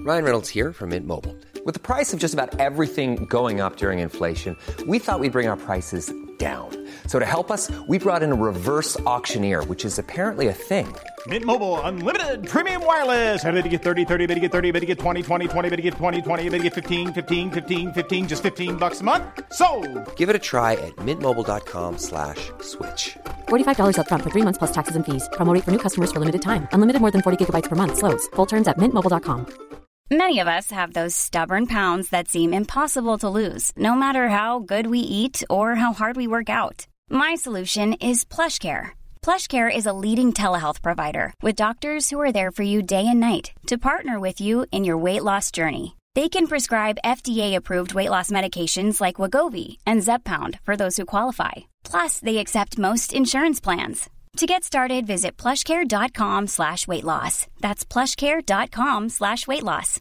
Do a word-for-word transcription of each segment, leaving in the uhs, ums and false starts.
Ryan Reynolds here from Mint Mobile. With the price of just about everything going up during inflation, we thought we'd bring our prices down. So to help us, we brought in a reverse auctioneer, which is apparently a thing. Mint Mobile Unlimited Premium Wireless. How to get thirty, thirty, how to get thirty, how to get twenty, twenty, twenty, how to get twenty, twenty, how to get fifteen, fifteen, fifteen, fifteen, just fifteen bucks a month? Sold! Give it a try at mintmobile.com slash switch. forty-five dollars up front for three months plus taxes and fees. Promo rate for new customers for limited time. Unlimited more than forty gigabytes per month. Slows full terms at mint mobile dot com. Many of us have those stubborn pounds that seem impossible to lose, no matter how good we eat or how hard we work out. My solution is PlushCare. PlushCare is a leading telehealth provider with doctors who are there for you day and night to partner with you in your weight loss journey. They can prescribe F D A-approved weight loss medications like Wegovy and Zepbound for those who qualify. Plus, they accept most insurance plans. To get started, visit plushcare.com slash weight loss. That's plushcare.com slash weight loss.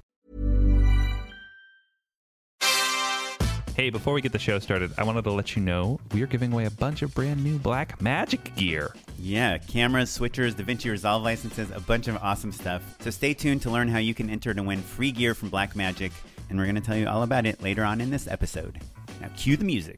Hey, before we get the show started, I wanted to let you know we are giving away a bunch of brand new Blackmagic gear. Yeah, cameras, switchers, DaVinci Resolve licenses, a bunch of awesome stuff. So stay tuned to learn how you can enter to win free gear from Blackmagic, and we're going to tell you all about it later on in this episode. Now cue the music.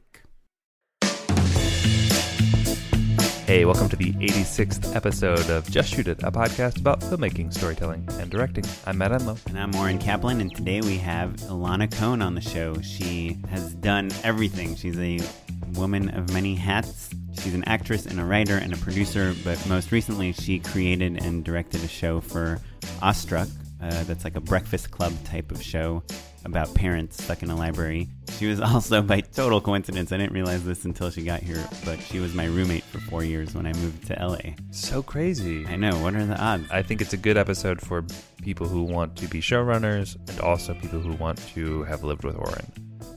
Hey, welcome to the eighty-sixth episode of Just Shoot It, a podcast about filmmaking, storytelling, and directing. I'm Matt Enlow. And I'm Warren Kaplan, and today we have Ilana Cohn on the show. She has done everything. She's a woman of many hats. She's an actress and a writer and a producer, but most recently she created and directed a show for Awestruck. Uh, that's like a breakfast club type of show about parents stuck in a library. She was also, by total coincidence, I didn't realize this until she got here, but she was my roommate for four years when I moved to L A. So crazy. I know. What are the odds? I think it's a good episode for people who want to be showrunners and also people who want to have lived with Warren.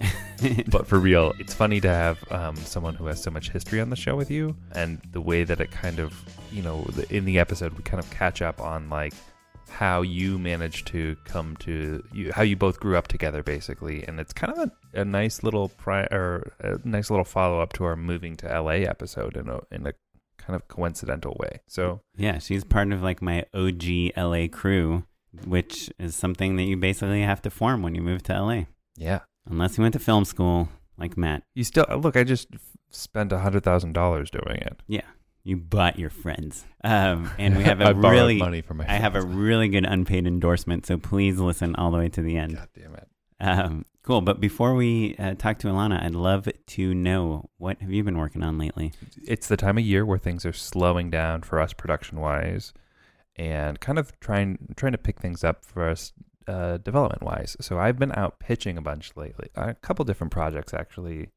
But for real, it's funny to have um, someone who has so much history on the show with you, and the way that it kind of, you know, in the episode, we kind of catch up on like how you managed to come to you, how you both grew up together, basically. And it's kind of a, a nice little pri- or a nice little follow up to our moving to L A episode in a in a kind of coincidental way. So yeah, she's part of like my O G L A crew, which is something that you basically have to form when you move to L A. Yeah, unless you went to film school like Matt. You still look. I just spent a hundred thousand dollars doing it. Yeah. You bought your friends. Um, and we have a I borrowed really, money from my I have a friends. really good unpaid endorsement, so please listen all the way to the end. God damn it. Um, cool. But before we uh, talk to Ilana, I'd love to know, what have you been working on lately? It's the time of year where things are slowing down for us production-wise and kind of trying trying to pick things up for us uh, development-wise. So I've been out pitching a bunch lately, a couple different projects, actually.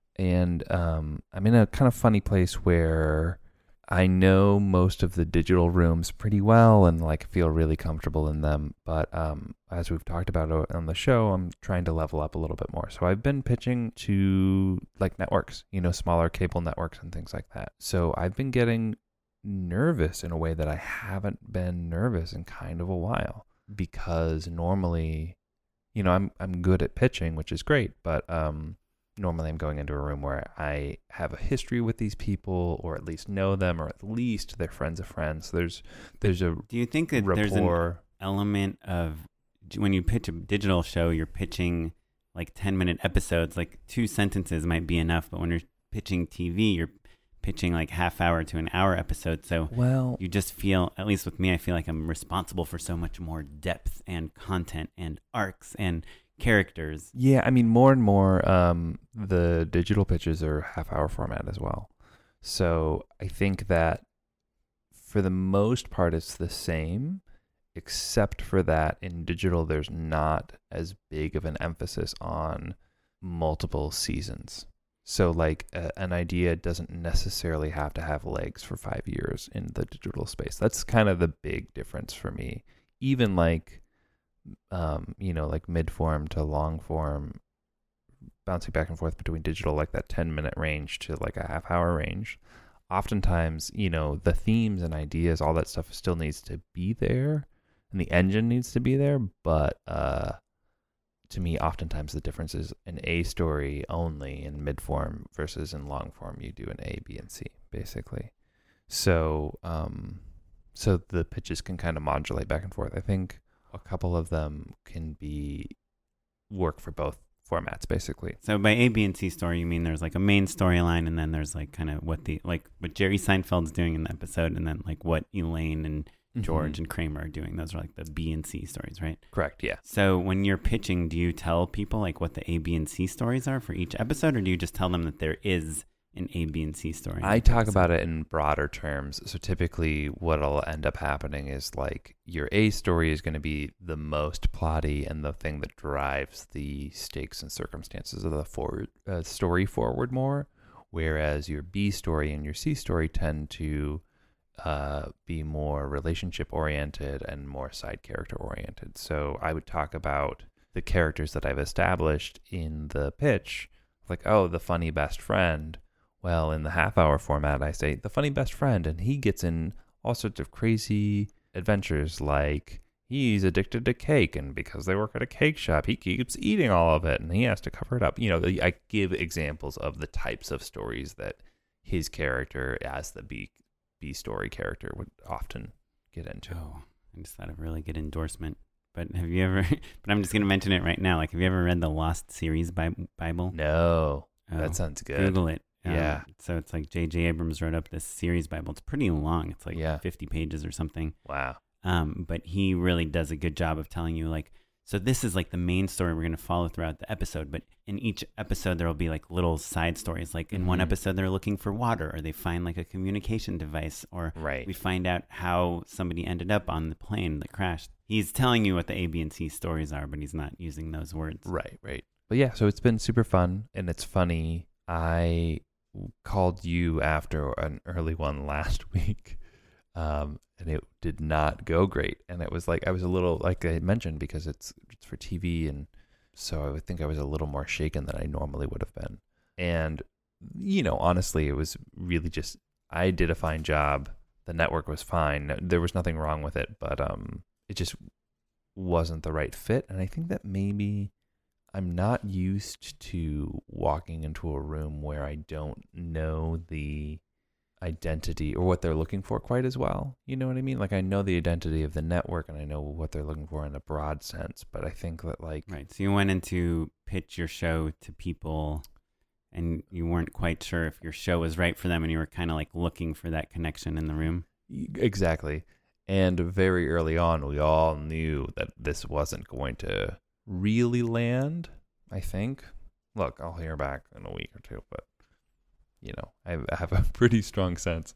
And um, I'm in a kind of funny place where I know most of the digital rooms pretty well and like feel really comfortable in them. But um, as we've talked about on the show, I'm trying to level up a little bit more. So I've been pitching to like networks, you know, smaller cable networks and things like that. So I've been getting nervous in a way that I haven't been nervous in kind of a while, because normally, you know, I'm I'm good at pitching, which is great, but um normally I'm going into a room where I have a history with these people, or at least know them, or at least they're friends of friends. So there's there's a Do you think that rapport. there's an element of, when you pitch a digital show, you're pitching like ten minute episodes, like two sentences might be enough, but when you're pitching T V, you're pitching like half hour to an hour episode. So well, you just feel, at least with me, I feel like I'm responsible for so much more depth and content and arcs and characters. Yeah, I mean, more and more, um, the digital pitches are half-hour format as well. So I think that for the most part, it's the same, except for that in digital, there's not as big of an emphasis on multiple seasons. So like a, an idea doesn't necessarily have to have legs for five years in the digital space. That's kind of the big difference for me. Even like um you know, like mid form to long form, bouncing back and forth between digital, like that ten minute range to like a half hour range, oftentimes, you know, the themes and ideas, all that stuff still needs to be there and the engine needs to be there, but uh to me, oftentimes the difference is an A story only in mid form versus in long form you do an A, B, and C, basically. So um so the pitches can kind of modulate back and forth. I think a couple of them can be work for both formats, basically. So by A, B, and C story, you mean there's like a main storyline, and then there's like kind of what the like what Jerry Seinfeld's doing in the episode, and then like what Elaine and George mm-hmm. and Kramer are doing. Those are like the B and C stories, right? Correct, yeah. So when you're pitching, do you tell people like what the A, B, and C stories are for each episode, or do you just tell them that there is an A, B, and C story? I talk about it in broader terms. So typically what'll end up happening is like your A story is going to be the most plotty and the thing that drives the stakes and circumstances of the forward uh, story forward more, whereas your B story and your C story tend to uh, be more relationship oriented and more side character oriented. So I would talk about the characters that I've established in the pitch, like, oh, the funny best friend. Well, in the half hour format, I say the funny best friend, and he gets in all sorts of crazy adventures, like he's addicted to cake, and because they work at a cake shop, he keeps eating all of it, and he has to cover it up. You know, I give examples of the types of stories that his character, as the B B story character, would often get into. Oh, I just thought of a really good endorsement. But have you ever? But I'm just going to mention it right now. Like, have you ever read the Lost Series Bi- Bible? No, oh, that sounds good. Google it. Um, yeah. So it's like J J Abrams wrote up this series Bible. It's pretty long. It's like yeah. fifty pages or something. Wow. Um, but he really does a good job of telling you, like, so this is like the main story we're going to follow throughout the episode. But in each episode, there will be like little side stories. Like in mm-hmm. one episode, they're looking for water, or they find like a communication device, or right. we find out how somebody ended up on the plane that crashed. He's telling you what the A, B, and C stories are, but he's not using those words. Right, right. But yeah, so it's been super fun, and it's funny. I called you after an early one last week, um, and it did not go great. And it was like, I was a little, like I mentioned, because it's it's for T V, and so I would think I was a little more shaken than I normally would have been. And, you know, honestly, it was really just, I did a fine job. The network was fine. There was nothing wrong with it, but um, it just wasn't the right fit. And I think that maybe I'm not used to walking into a room where I don't know the identity or what they're looking for quite as well. You know what I mean? Like, I know the identity of the network and I know what they're looking for in a broad sense, but I think that like... Right. So you went in to pitch your show to people and you weren't quite sure if your show was right for them, and you were kind of like looking for that connection in the room. Exactly. And very early on, we all knew that this wasn't going to really land, I think. Look, I'll hear back in a week or two, but you know, I have a pretty strong sense.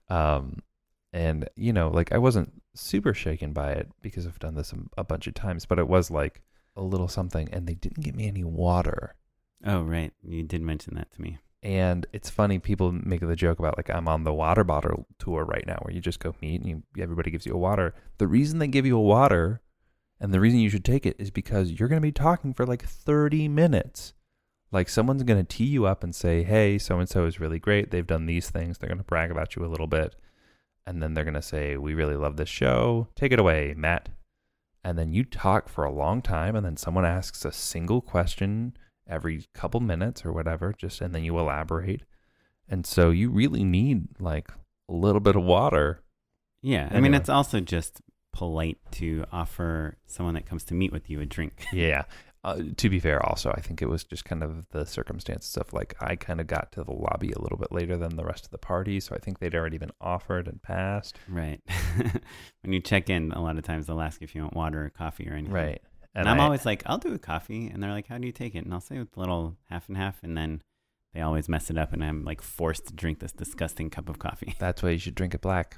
Um, and you know, like I wasn't super shaken by it because I've done this a, a bunch of times, but it was like a little something, and they didn't give me any water. Oh, right. You did mention that to me. And it's funny, people make the joke about like, I'm on the water bottle tour right now, where you just go meet and you, everybody gives you a water. The reason they give you a water, and the reason you should take it, is because you're going to be talking for like thirty minutes. Like, someone's going to tee you up and say, hey, so-and-so is really great. They've done these things. They're going to brag about you a little bit. And then they're going to say, we really love this show. Take it away, Matt. And then you talk for a long time, and then someone asks a single question every couple minutes or whatever, just, and then you elaborate. And so you really need like a little bit of water. Yeah. Anyway. I mean, it's also just polite to offer someone that comes to meet with you a drink. Yeah. Uh, to be fair, also, I think it was just kind of the circumstances of like, I kind of got to the lobby a little bit later than the rest of the party. So I think they'd already been offered and passed. Right. When you check in, a lot of times they'll ask if you want water or coffee or anything. Right. And, and I'm I, always like, I'll do a coffee. And they're like, how do you take it? And I'll say with a little half and half. And then they always mess it up. And I'm like forced to drink this disgusting cup of coffee. That's why you should drink it black.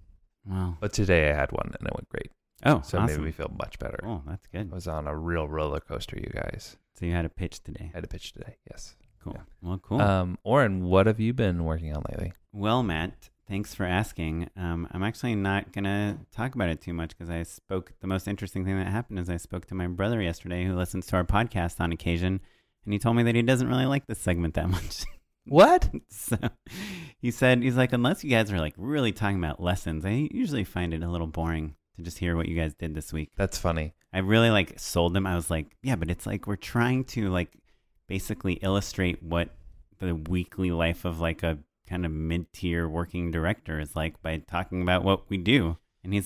Wow. But today I had one and it went great. Oh, so awesome. Maybe we feel much better. Oh, that's good. I was on a real roller coaster, you guys. So you had a pitch today. I had a pitch today, yes. Cool. Yeah. Well, cool. Um, Oren, what have you been working on lately? Well, Matt, thanks for asking. Um, I'm actually not going to talk about it too much because I spoke, the most interesting thing that happened is I spoke to my brother yesterday who listens to our podcast on occasion, and he told me that he doesn't really like this segment that much. What? So he said, he's like, unless you guys are like really talking about lessons, I usually find it a little boring to just hear what you guys did this week. That's funny. I really like sold him. I was like, yeah, but it's like we're trying to like basically illustrate what the weekly life of like a kind of mid-tier working director is like by talking about what we do. And he's like,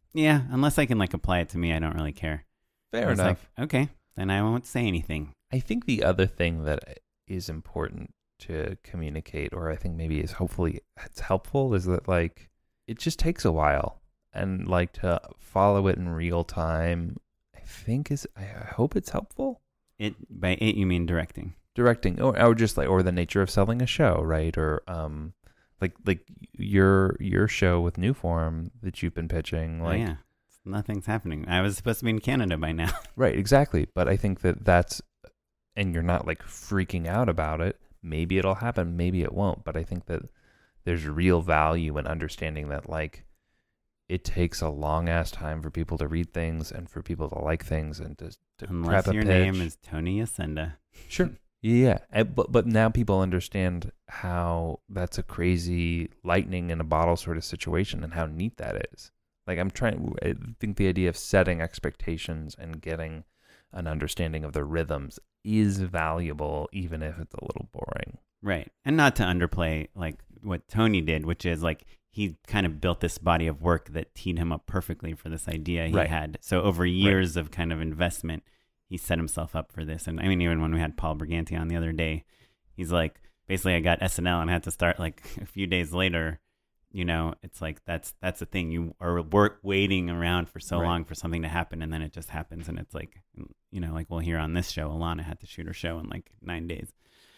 Yeah, unless I can like apply it to me, I don't really care. Fair It's enough. Like, okay, then I won't say anything. I think the other thing that is important to communicate, or I think maybe is hopefully it's helpful, is that like it just takes a while, and like to follow it in real time, I think is I hope it's helpful. It by it you mean directing? Directing, or or just like or the nature of selling a show, right? Or um, like like your your show with Newform that you've been pitching, like oh, yeah, nothing's happening. I was supposed to be in Canada by now. Right, exactly. But I think that that's, and you're not like freaking out about it. Maybe it'll happen, maybe it won't. But I think that there's real value in understanding that like it takes a long ass time for people to read things and for people to like things and to, to Unless prep a your pitch. name is Tony Ascenda. Sure. Yeah. And, but, but now people understand how that's a crazy lightning in a bottle sort of situation and how neat that is. Like I'm trying, I think the idea of setting expectations and getting an understanding of the rhythms is valuable, even if it's a little boring. Right. And not to underplay like what Tony did, which is like he kind of built this body of work that teed him up perfectly for this idea he Right. had. So over years right. of kind of investment, he set himself up for this. And I mean, even when we had Paul Briganti on the other day, he's like, basically I got S N L and had to start like a few days later. You know, it's like that's that's the thing. You are work waiting around for so right. long for something to happen, and then it just happens. And it's like, you know, like we'll hear on this show, Alana had to shoot her show in like nine days.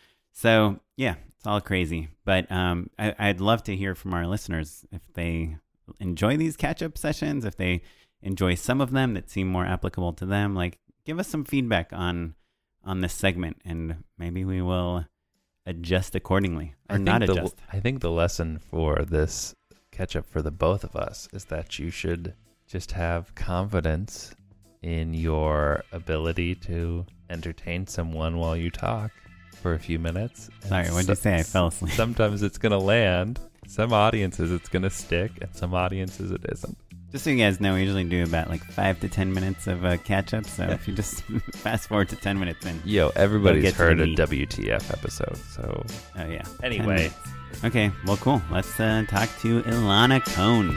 So yeah, it's all crazy. But um, I, I'd love to hear from our listeners if they enjoy these catch-up sessions, if they enjoy some of them that seem more applicable to them. Like, give us some feedback on on this segment, and maybe we will adjust accordingly or I think not the, adjust. I think the lesson for this catch up for the both of us is that you should just have confidence in your ability to entertain someone while you talk for a few minutes. Sorry, And what'd you say? I fell asleep. Sometimes it's going to land. Some audiences it's going to stick, and some audiences it isn't. Just so you guys know, we usually do about like five to ten minutes of uh, catch up. So if you just fast forward to ten minutes in. Yo, everybody's get to heard the a meat. W T F episode, so Oh, yeah. Anyway. ten minutes. Okay, well, cool. Let's uh, talk to Ilana Cohn.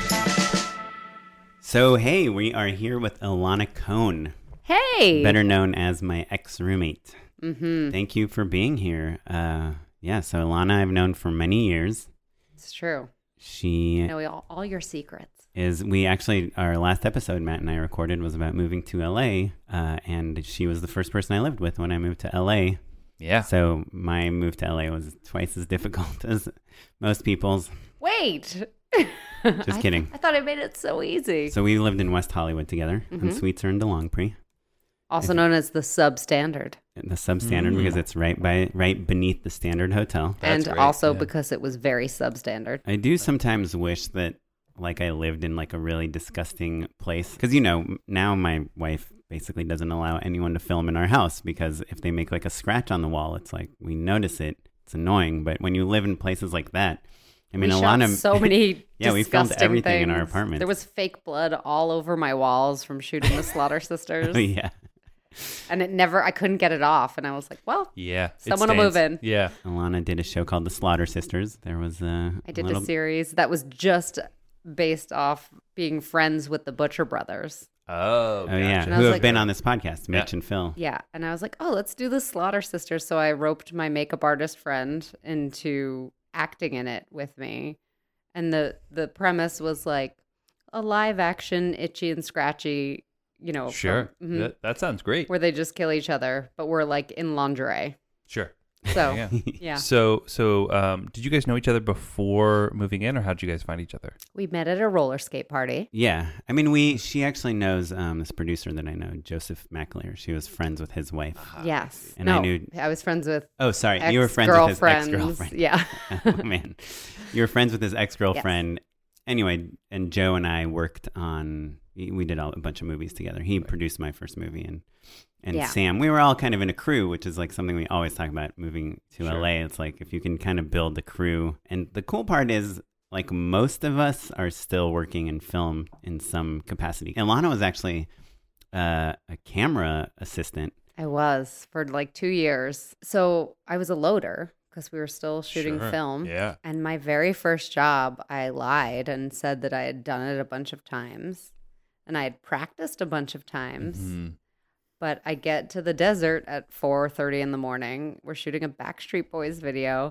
So, hey, we are here with Ilana Cohn, Hey! better known as my ex-roommate. Mm-hmm. Thank you for being here. Uh, yeah, so Ilana I've known for many years. It's true. She I know all, all your secrets. is, we actually, our last episode Matt and I recorded was about moving to L A, uh, and she was the first person I lived with when I moved to L A. yeah. So my move to L A was twice as difficult as most people's. Wait! Just I kidding. th- I thought I made it so easy. So we lived in West Hollywood together, Mhm. and suites are in DeLongpre. Also known as the substandard. The substandard Mm. because it's right by right beneath the Standard Hotel. That's and great, also yeah. because it was very substandard. I do sometimes wish that like I lived in like a really disgusting place because you know now my wife basically doesn't allow anyone to film in our house because if they make like a scratch on the wall, it's like we notice it. It's annoying. But when you live in places like that, I mean, we a shot lot of so many yeah, we filmed disgusting everything in our things. apartment. There was fake blood all over my walls from shooting the Slaughter Sisters. Oh, yeah. And it never, I couldn't get it off. And I was like, well, Yeah. it Someone will move stains. in. Yeah. Alana did a show called The Slaughter Sisters. There was a I did little... a series that was just based off being friends with the Butcher Brothers. Oh, Oh, yeah. And I Who was have like- been on this podcast, Mitch Yeah. and Phil. Yeah. And I was like, oh, let's do the Slaughter Sisters. So I roped my makeup artist friend into acting in it with me. And the, the premise was like a live action, itchy and scratchy, you know. Sure. from- mhm, That, that sounds great. where they just kill each other, but we're like in lingerie. Sure. So, Yeah. yeah. So, so, um, did you guys know each other before moving in, or how did you guys find each other? We met at a roller skate party. Yeah. I mean, we. She actually knows um, this producer that I know, Joseph McAleer. She was friends with his wife. Yes. And no, I knew- I was friends with Oh, sorry. You were friends with his ex-girlfriends. ex-girlfriend. Yeah. Oh, man. You were friends with his ex-girlfriend. Anyway, and Joe and I worked on, we did all, a bunch of movies together. He produced my first movie, and and Yeah. Sam, we were all kind of in a crew, which is like something we always talk about moving to Sure. L A. It's like if you can kind of build a crew. And the cool part is, like, most of us are still working in film in some capacity. Ilana was actually uh, a camera assistant. I was for like two years. So I was a loader because we were still shooting Sure. film. Yeah. And my very first job, I lied and said that I had done it a bunch of times and I had practiced a bunch of times. Mhm. But I get to the desert at four thirty in the morning. We're shooting a Backstreet Boys video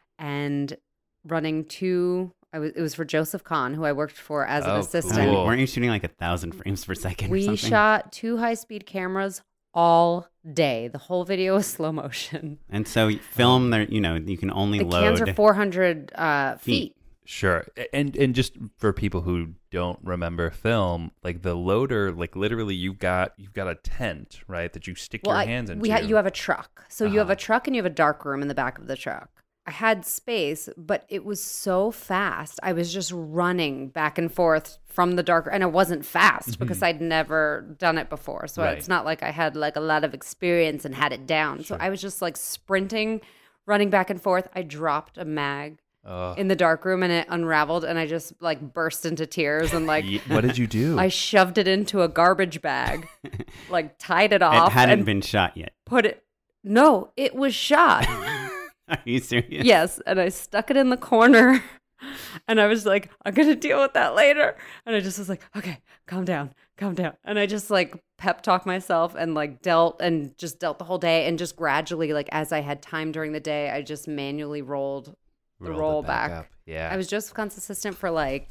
and running two. I was, it was for Joseph Kahn, who I worked for as an Oh, assistant. cool. Weren't you shooting like a thousand frames per second or We something? shot two high-speed cameras all day. The whole video was slow motion. And so film there, you know, you can only The load cans are four hundred uh, feet. feet. Sure. And and just for people who don't remember film, like the loader, like literally you've got you've got a tent, right, that you stick Well, your I- hands into. we ha- you have a truck. So you have Uh-huh. a truck and you have a dark room in the back of the truck. I had space, but it was so fast. I was just running back and forth from the dark, and it wasn't fast because I'd never done it before. So Right. it's not like I had like a lot of experience and had it down. So I was just like sprinting, running back and forth. I dropped a mag Ugh. in the dark room and it unraveled, and I just like burst into tears and like Ye- what did you do? I shoved it into a garbage bag, like tied it It off, hadn't and been shot yet. put it. No, it was shot. Are you serious? Yes, and I stuck it in the corner, and I was like, I'm gonna deal with that later. And I just was like, okay, calm down, calm down. And I just like pep talked myself and like dealt and just dealt the whole day, and just gradually, like as I had time during the day, I just manually rolled the Rolled it roll back back. up. Yeah. I was Joseph Kahn's assistant for like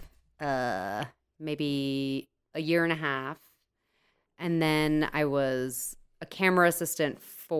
uh maybe a year and a half. And then I was a camera assistant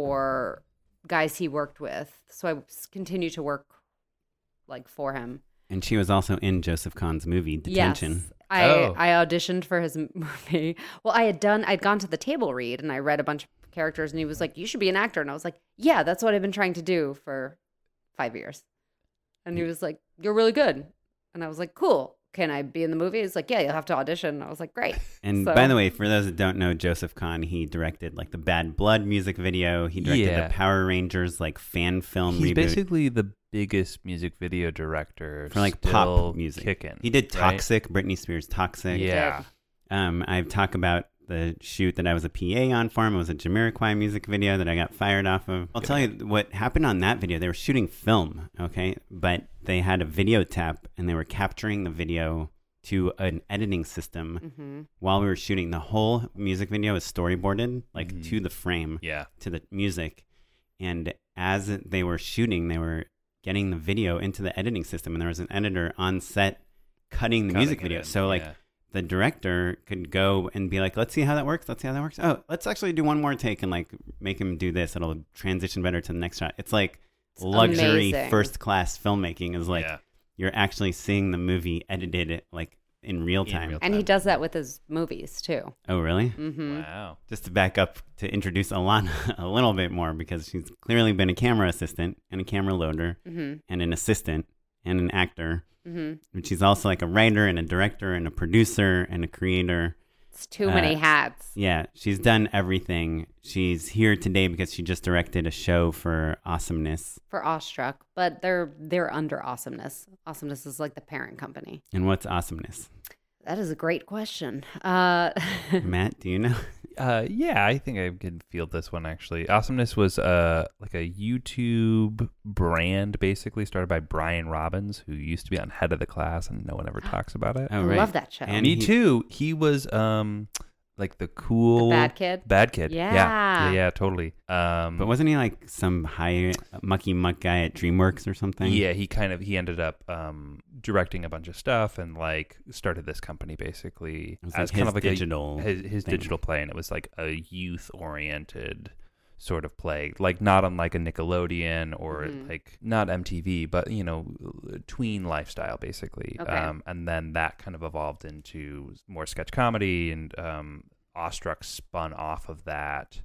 for guys he worked with. So I s- continued to work like for him. And she was also in Joseph Kahn's movie Detention. Yes. I, Oh. I auditioned for his movie. Well, I had done, I'd gone to the table read and I read a bunch of characters and he was like, you should be an actor. And I was like, yeah, that's what I've been trying to do for five years. And he was like, you're really good. And I was like, cool. Can I be in the movie? He's like, yeah, you'll have to audition. I was like, great. And So- by the way, for those that don't know Joseph Kahn, he directed like the Bad Blood music video. He directed Yeah. the Power Rangers like fan film He's reboot basically the biggest music video director for like still pop music. Kicking, He did right? Toxic, Britney Spears' Toxic. Yeah. Um, I've talked about the shoot that I was a P A on for him. It was a Jamiroquai music video that I got fired off of. I'll tell you what happened on that video. They were shooting film, okay? But they had a video tap and they were capturing the video to an editing system Mm-hmm. while we were shooting. The whole music video is storyboarded, like Mhm. to the frame, Yeah. to the music. And as they were shooting, they were getting the video into the editing system. And there was an editor on set cutting the Cutting music it video. in, So like, yeah. the director could go and be like, let's see how that works. Let's see how that works. Oh, let's actually do one more take and like make him do this. It'll transition better to the next shot. It's like It's luxury amazing. first class filmmaking is like Yeah. you're actually seeing the movie edited like in real In time. real And he time. does that with his movies too. Oh, really? Mm-hmm. Wow. Just to back up to introduce Alana a little bit more because she's clearly been a camera assistant and a camera loader Mm-hmm. and an assistant and an actor. Mm-hmm. But she's also like a writer and a director and a producer and a creator. It's too many Uh, hats. Yeah, she's done everything. She's here today because she just directed a show for Awesomeness. For Awestruck, but they're they're under Awesomeness. Awesomeness is like the parent company. And what's Awesomeness? That is a great question. Uh, Matt, do you know? Uh, yeah, I think I can field this one actually. Awesomeness was uh like a YouTube brand, basically started by Brian Robbins, who used to be on Head of the Class, and no one ever talks about it. Oh, I right. love that show. And Me he- too. He was um like the cool The bad kid? Bad kid. Yeah, Yeah. yeah, yeah, totally. Um, But wasn't he like some high mucky muck guy at DreamWorks or something? yeah, he kind of he ended up um directing a bunch of stuff and like started this company basically It was as like kind his of like digital a, his, his thing. digital play, and it was like a youth oriented sort of play, like not unlike a Nickelodeon or Mhm. like not M T V, but you know, tween lifestyle basically. Okay. Um, and then that kind of evolved into more sketch comedy, and um, Awestruck spun off of that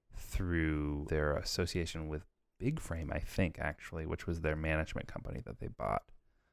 through their association with Big Frame, I think, actually, which was their management company that they bought,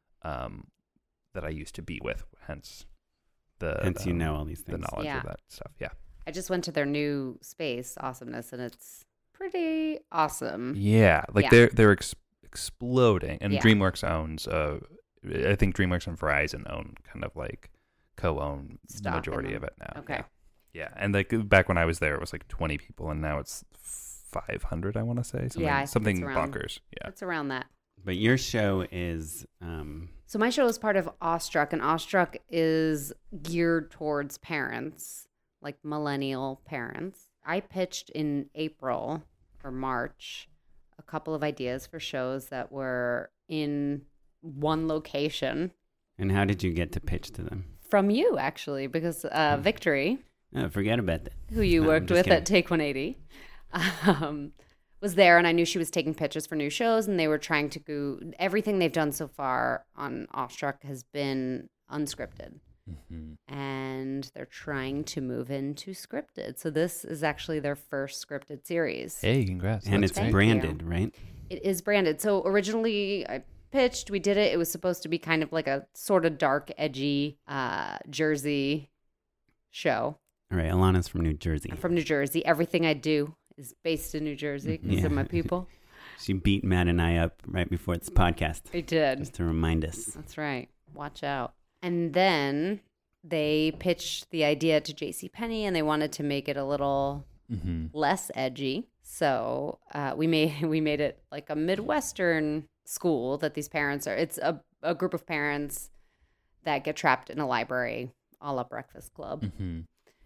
um, that I used to be with. Hence the Hence you um, know all these the things. knowledge Yeah. of that stuff. Yeah. I just went to their new space, Awesomeness, and it's pretty awesome. Yeah, like Yeah. they're they're ex- exploding, and Yeah. DreamWorks owns. Uh, I think DreamWorks and Verizon own kind of like co-own the Stock in majority them. of it now. Okay. Yeah. Yeah, and like back when I was there, it was like twenty people, and now it's five hundred. I want to say something Yeah, I think something it's around- bonkers. Yeah. It's around that. But your show is... Um... So my show is part of Awestruck, and Awestruck is geared towards parents, like millennial parents. I pitched in April or March a couple of ideas for shows that were in one location. And how did you get to pitch to them? From you, actually, because uh, Victory, oh, forget about that. who you No, I'm worked just with kidding. at Take one eighty, um, was there, and I knew she was taking pitches for new shows, and they were trying to go. Everything they've done so far on Awestruck has been unscripted, Mm-hmm. and they're trying to move into scripted. So this is actually their first scripted series. Hey, congrats. And That's it's Thank great. branded, right? It is branded. So originally I pitched, we did it. It was supposed to be kind of like a sort of dark, edgy uh, Jersey show. All right, Alana's from New Jersey. I'm from New Jersey. Everything I do is based in New Jersey because Yeah. of my people. She beat Matt and I up right before this podcast, I did. just to remind us. That's right. Watch out. And then they pitched the idea to JCPenney, and they wanted to make it a little Mm-hmm. less edgy. So uh, we made we made it like a Midwestern school that these parents are. It's a, a group of parents that get trapped in a library, a la Breakfast Club. Mm-hmm.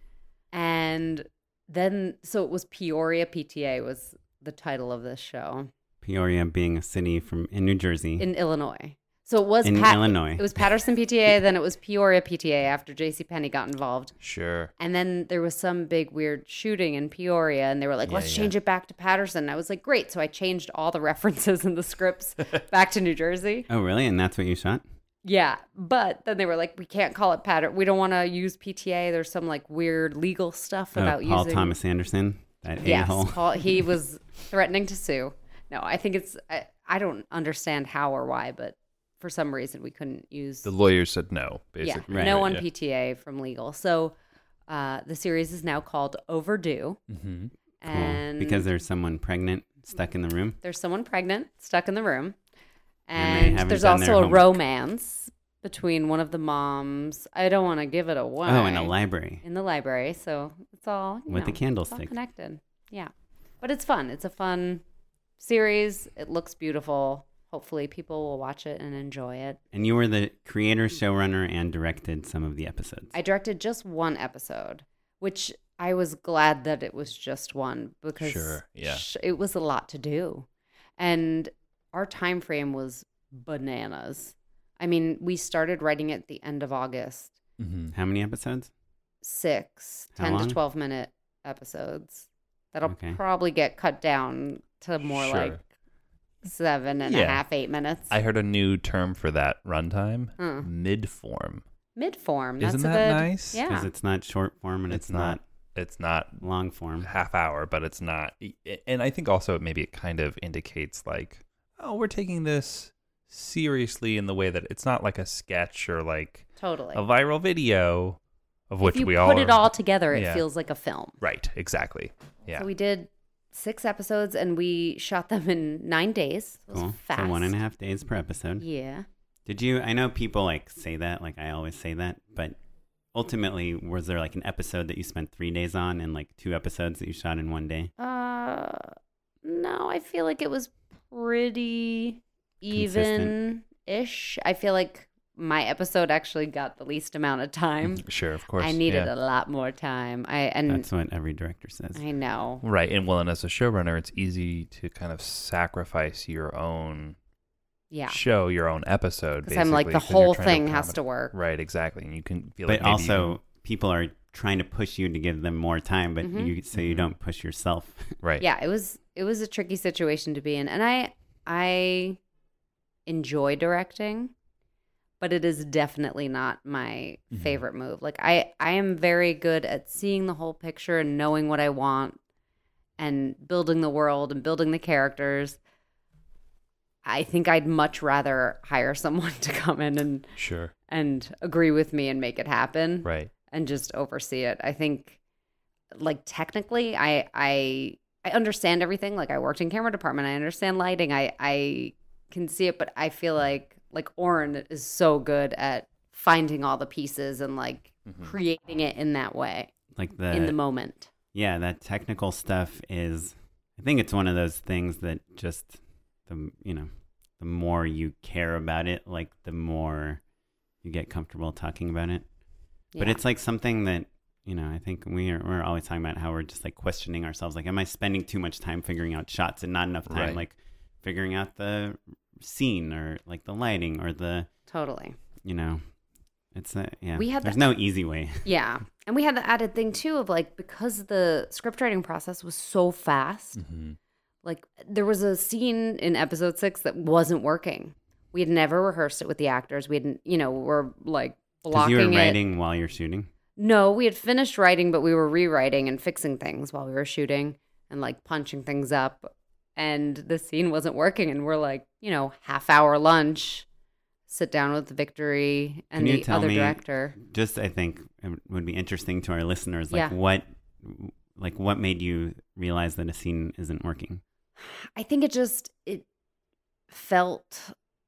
And then, so it was Peoria P T A was the title of this show Peoria being a city from in New Jersey. in Illinois. So it was In Pat- Illinois. It was Patterson P T A, then it was Peoria P T A after JCPenney got involved. Sure. And then there was some big weird shooting in Peoria, and they were like, Yeah, let's yeah. change it back to Patterson. I was like, great. So I changed all the references in the scripts back to New Jersey. Oh, really? And that's what you shot? Yeah. But then they were like, we can't call it Patter. We don't want to use P T A. There's some like weird legal stuff Oh, about Paul using. Thomas Anderson, that Yes. a-hole. Paul, he was threatening to sue. No, I think it's, I, I don't understand how or why, but for some reason we couldn't use. The lawyers said no, yeah, basically. Right, no right, one yeah. P T A from legal. So uh, the series is now called Overdue. Mm-hmm. Cool. And Because there's someone pregnant stuck in the room. there's someone pregnant stuck in the room, And they and, haven't there's done their also a homework. romance between one of the moms. I don't want to give it away. Oh, in a library. in the library, so it's all you With the know, candlestick. it's all connected. Yeah, but it's fun. It's a fun series. It looks beautiful. Hopefully, people will watch it and enjoy it. And you were the creator, showrunner, and directed some of the episodes. I directed just one episode, which I was glad that it was just one because Sure, yeah. sh- it was a lot to do, and our time frame was bananas. I mean, we started writing it at the end of August. Mm-hmm. How many episodes? Six, How ten long? to twelve minute episodes. That'll Okay. probably get cut down to more Sure. like seven and a Yeah. half, eight minutes. I heard a new term for that runtime, Huh. mid-form. Mid-form. That's Isn't a that good, nice? Yeah. Because it's not short form and it's, It's not. It's not long form. half hour, but it's not. And I think also maybe it kind of indicates like, oh, we're taking this seriously in the way that it's not like a sketch or like Totally. a viral video of which if you we put all it are- all together, it Yeah. feels like a film. Right, exactly. Yeah. So we did six episodes, and we shot them in nine days. It was Cool. fast. So one and a half days per episode. Yeah. Did you? I know people like say that, like I always say that, but ultimately, was there like an episode that you spent three days on, and like two episodes that you shot in one day? Uh, no, I feel like it was pretty even-ish. I feel like my episode actually got the least amount of time. Sure, of course. I needed yeah. a lot more time. I and That's what every director says. I know. Right, and well, and as a showrunner, it's easy to kind of sacrifice your own Yeah. show, your own episode. Because I'm like, the basically, 'cause you're whole trying thing has accommodate- to work. Right, exactly, and you can feel But like maybe also, you people are trying to push you to give them more time, but Mhm. you so you Mhm. don't push yourself. can, right. Yeah, it was it was a tricky situation to be in, and I I enjoy directing, but it is definitely not my Mhm. favorite move. Like I I am very good at seeing the whole picture and knowing what I want and building the world and building the characters. I think I'd much rather hire someone to come in and Sure. and agree with me and make it happen Right. and just oversee it. I think like technically I I I understand everything. Like I worked in camera department. I understand lighting. I I can see it, but I feel like like Oren is so good at finding all the pieces and like Mhm. creating it in that way Like the, in the moment. yeah, that technical stuff is. I think it's one of those things that just the you know the the more you care about it, like the more you get comfortable talking about it. Yeah. But it's like something that, you know, I think we are, we're always talking about how we're just like questioning ourselves. Like, am I spending too much time figuring out shots and not enough time right. like figuring out the scene or like the lighting or the totally, you know, it's a, yeah. We had There's the, no easy way. Yeah, and we had the added thing too of like because the script writing process was so fast. Mm-hmm. Like there was a scene in episode six that wasn't working. We had never rehearsed it with the actors. We hadn't, you know, we're like blocking it. You were writing it. While you're shooting? No, we had finished writing, but we were rewriting and fixing things while we were shooting and like punching things up. And the scene wasn't working. And we're like, you know, half hour lunch, sit down with Victory and the other me, director. Just, I think it would be interesting to our listeners, like yeah. what, like what made you realize that a scene isn't working? I think it just, it felt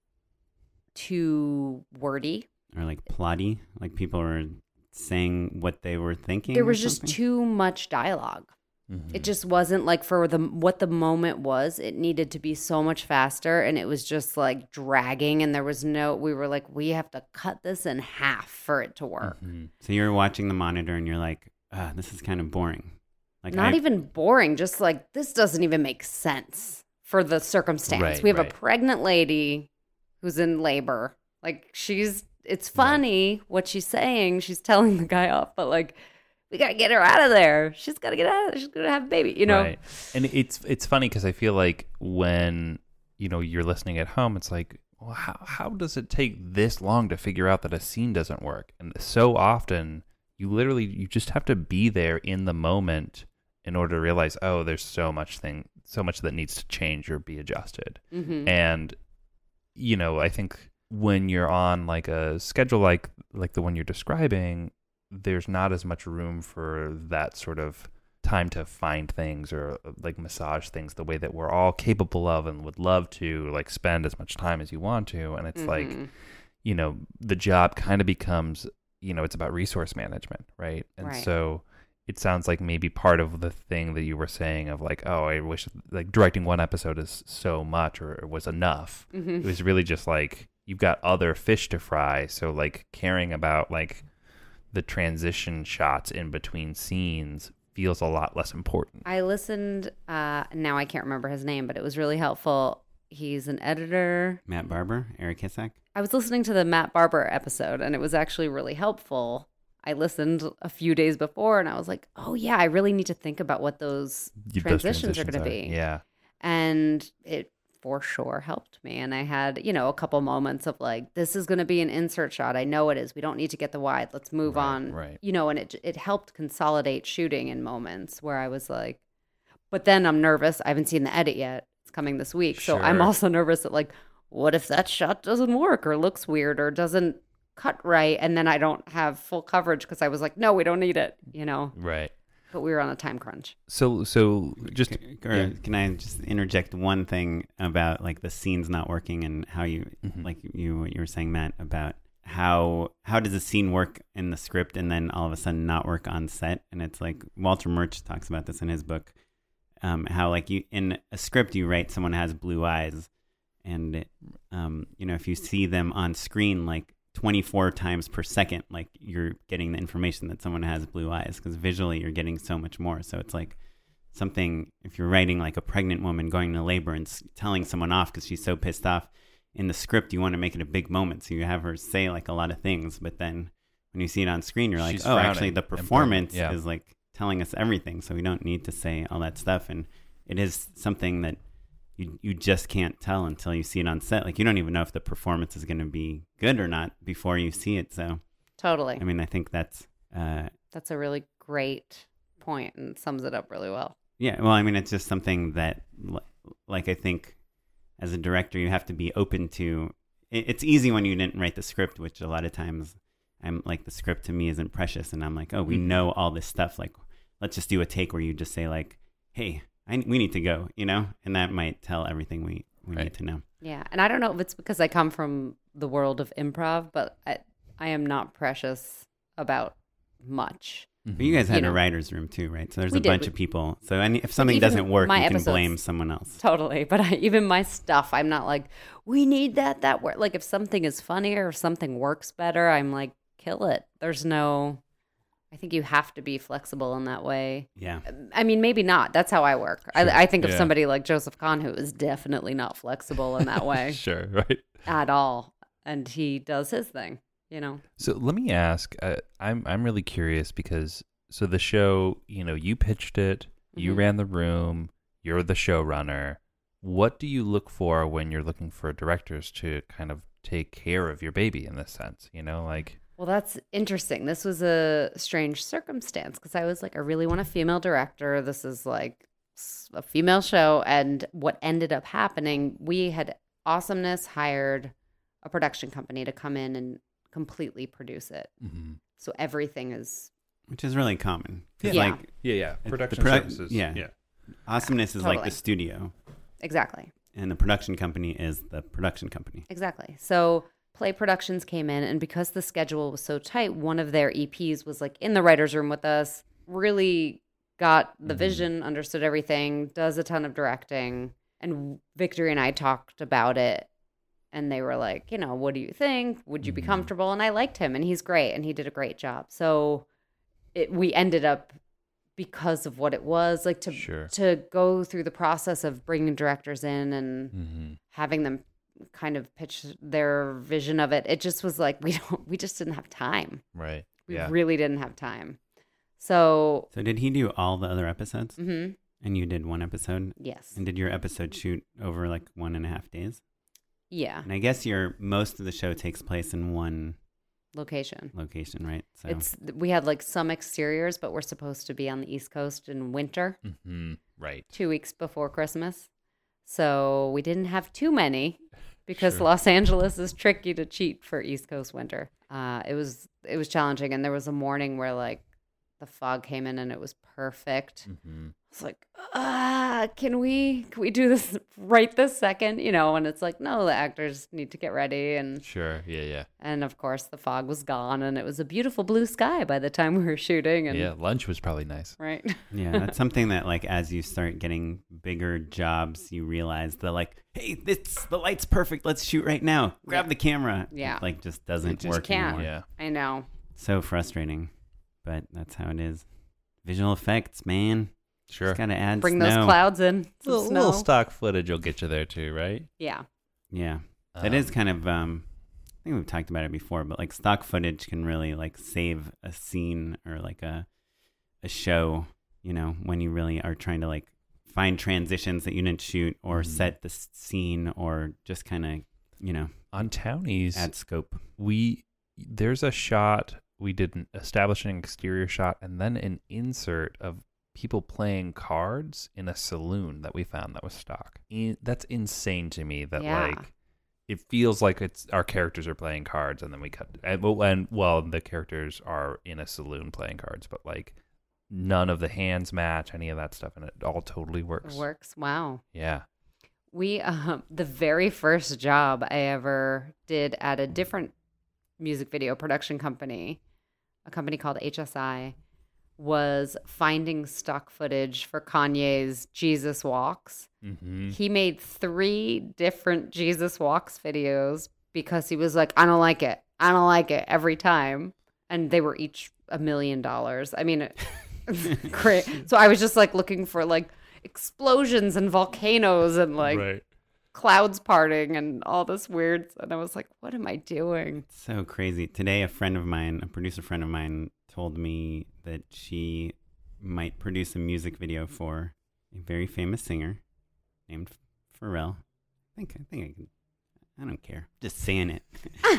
too wordy. Or like plotty, like people were saying what they were thinking. There was just too much dialogue. Mm-hmm. It just wasn't like for the what the moment was. It needed to be so much faster, and it was just like dragging. And there was no. We were like, we have to cut this in half for it to work. Mm-hmm. So you're watching the monitor, and you're like, ah, this is kind of boring. Like not I... even boring. Just like this doesn't even make sense for the circumstance. Right, we have right. a pregnant lady who's in labor. Like she's. It's funny right. what she's saying. She's telling the guy off, but like, we gotta get her out of there. She's gotta get out of there. She's gonna have a baby, you know. Right. And it's it's funny because I feel like when you know you're listening at home, it's like, well, how how does it take this long to figure out that a scene doesn't work? And so often, you literally you just have to be there in the moment in order to realize, oh, there's so much thing, so much that needs to change or be adjusted. Mm-hmm. And you know, I think. When you're on like a schedule like like the one you're describing, there's not as much room for that sort of time to find things or like massage things the way that we're all capable of and would love to like spend as much time as you want to. And it's mm-hmm. like, you know, the job kind of becomes, you know, it's about resource management, right? And right. so it sounds like maybe part of the thing that you were saying of like, oh, I wish like directing one episode is so much or it was enough. Mm-hmm. It was really just like, you've got other fish to fry. So like caring about like the transition shots in between scenes feels a lot less important. I listened, uh, now I can't remember his name, but it was really helpful. He's an editor. Matt Barber, Eric Hissack. I was listening to the Matt Barber episode and it was actually really helpful. I listened a few days before and I was like, oh yeah, I really need to think about what those, those transitions, transitions are going to be. Yeah. And it for sure helped me. And I had, you know, a couple moments of like, this is going to be an insert shot. I know it is. We don't need to get the wide. Let's move right, on. Right. You know, and it it helped consolidate shooting in moments where I was like, but then I'm nervous. I haven't seen the edit yet. It's coming this week. So sure. I'm also nervous that like, what if that shot doesn't work or looks weird or doesn't cut right? And then I don't have full coverage because I was like, no, we don't need it, you know? Right. But we were on a time crunch. So, so just can, or yeah. can I just interject one thing about like the scenes not working and how you, mm-hmm. like you, you were saying, Matt, about how how does a scene work in the script and then all of a sudden not work on set? And it's like Walter Murch talks about this in his book, um, how like you in a script you write someone has blue eyes, and um, you know if you see them on screen like twenty-four times per second, like you're getting the information that someone has blue eyes because visually you're getting so much more. So it's like something, if you're writing like a pregnant woman going to labor and s- telling someone off because she's so pissed off, in the script you want to make it a big moment. So you have her say like a lot of things, but then when you see it on screen, you're like, she's oh, actually the performance yeah. is like telling us everything. So we don't need to say all that stuff. And it is something that You you just can't tell until you see it on set. Like you don't even know if the performance is going to be good or not before you see it. So totally. I mean, I think that's uh, that's a really great point and sums it up really well. Yeah. Well, I mean, it's just something that, like, I think as a director, you have to be open to. It's easy when you didn't write the script, which a lot of times I'm like the script to me isn't precious, and I'm like, oh, we know all this stuff. Like, let's just do a take where you just say like, hey. I, we need to go, you know, and that might tell everything we, we right. need to know. Yeah. And I don't know if it's because I come from the world of improv, but I, I am not precious about much. But you guys had You know. a writer's room too, right? So there's We a did. bunch We- of people. So any, if something even doesn't work, my you can episodes- blame someone else. Totally. But I, even my stuff, I'm not like, we need that, that work. Like if something is funnier, if something works better, I'm like, kill it. There's no, I think you have to be flexible in that way. Yeah. I mean, maybe not. That's how I work. Sure. I, I think of Yeah. somebody like Joseph Kahn, who is definitely not flexible in that way Sure, right. at all. And he does his thing, you know? So let me ask. Uh, I'm I'm really curious because so the show, you know, you pitched it, you Mhm. ran the room, you're the showrunner. What do you look for when you're looking for directors to kind of take care of your baby in this sense? You know, like Well, that's interesting. This was a strange circumstance because I was like, I really want a female director. This is like s- a female show. And what ended up happening, we had Awesomeness hired a production company to come in and completely produce it. mm-hmm. So everything is, Which is really common. 'Cause, Yeah. Like, yeah, yeah, the production produ- services. yeah. yeah. Awesomeness is like Totally. the studio, exactly. and the production company is the production company. Exactly. So Play Productions came in, and because the schedule was so tight, one of their E Ps was like in the writer's room with us, really got the Mhm. vision, understood everything, does a ton of directing. And Victory and I talked about it, and they were like, you know, what do you think? Would you be Mhm. comfortable? And I liked him, and he's great, and he did a great job. So it, we ended up, because of what it was, like to Sure. to go through the process of bringing directors in and Mm-hmm. having them kind of pitch their vision of it. It just was like we don't we just didn't have time. Right. We yeah. really didn't have time. So, So did he do all the other episodes? mhm, And you did one episode? yes. And did your episode shoot over like one and a half days? Yeah, And I guess your most of the show takes place in one location. location, right? So It's we had like some exteriors, but we're supposed to be on the East Coast in winter, Mm-hmm. Right. two weeks before Christmas. So we didn't have too many because Sure. Los Angeles is tricky to cheat for East Coast winter. Uh, it was it was challenging, and there was a morning where like the fog came in and it was perfect. Mm-hmm. It's like, ah, can we can we do this right this second? You know, and it's like, no, the actors need to get ready, and Sure. Yeah. Yeah. and of course the fog was gone, and it was a beautiful blue sky by the time we were shooting. And Yeah. Lunch was probably nice. right, yeah, that's something that like as you start getting bigger jobs, you realize that like, hey, this the light's perfect. Let's shoot right now. Grab the camera. Yeah. It, like just doesn't It just work can't. anymore. Yeah. I know. So frustrating, but that's how it is. Visual effects, man. Sure. Just gotta add Bring snow. those clouds in. Some little, snow. little stock footage will get you there too, right? Yeah. Yeah, that Um, is kind of. Um, I think we've talked about it before, but like stock footage can really like save a scene or like a a show. You know, when you really are trying to like find transitions that you didn't shoot or Mhm. set the s- scene or just kind of you know on Townies. add scope. we there's a shot we did an establishing exterior shot and then an insert of people playing cards in a saloon that we found that was stock. In, that's insane to me that Yeah. like it feels like it's our characters are playing cards and then we cut and, well, and well the characters are in a saloon playing cards, but like none of the hands match, any of that stuff, and it all totally works. It works. Wow. Yeah. We um the very first job I ever did at a different music video production company, a company called H S I, was finding stock footage for Kanye's Jesus Walks. Mm-hmm. He made three different Jesus Walks videos because he was like, I don't like it. I don't like it every time. And they were each a million dollars. I mean, it- great. So I was just like looking for like explosions and volcanoes and like right. clouds parting and all this weird. And I was like, what am I doing? So crazy. Today, a friend of mine, a producer friend of mine, told me that she might produce a music video for a very famous singer named Pharrell. I think I think I can. I don't care. Just saying it.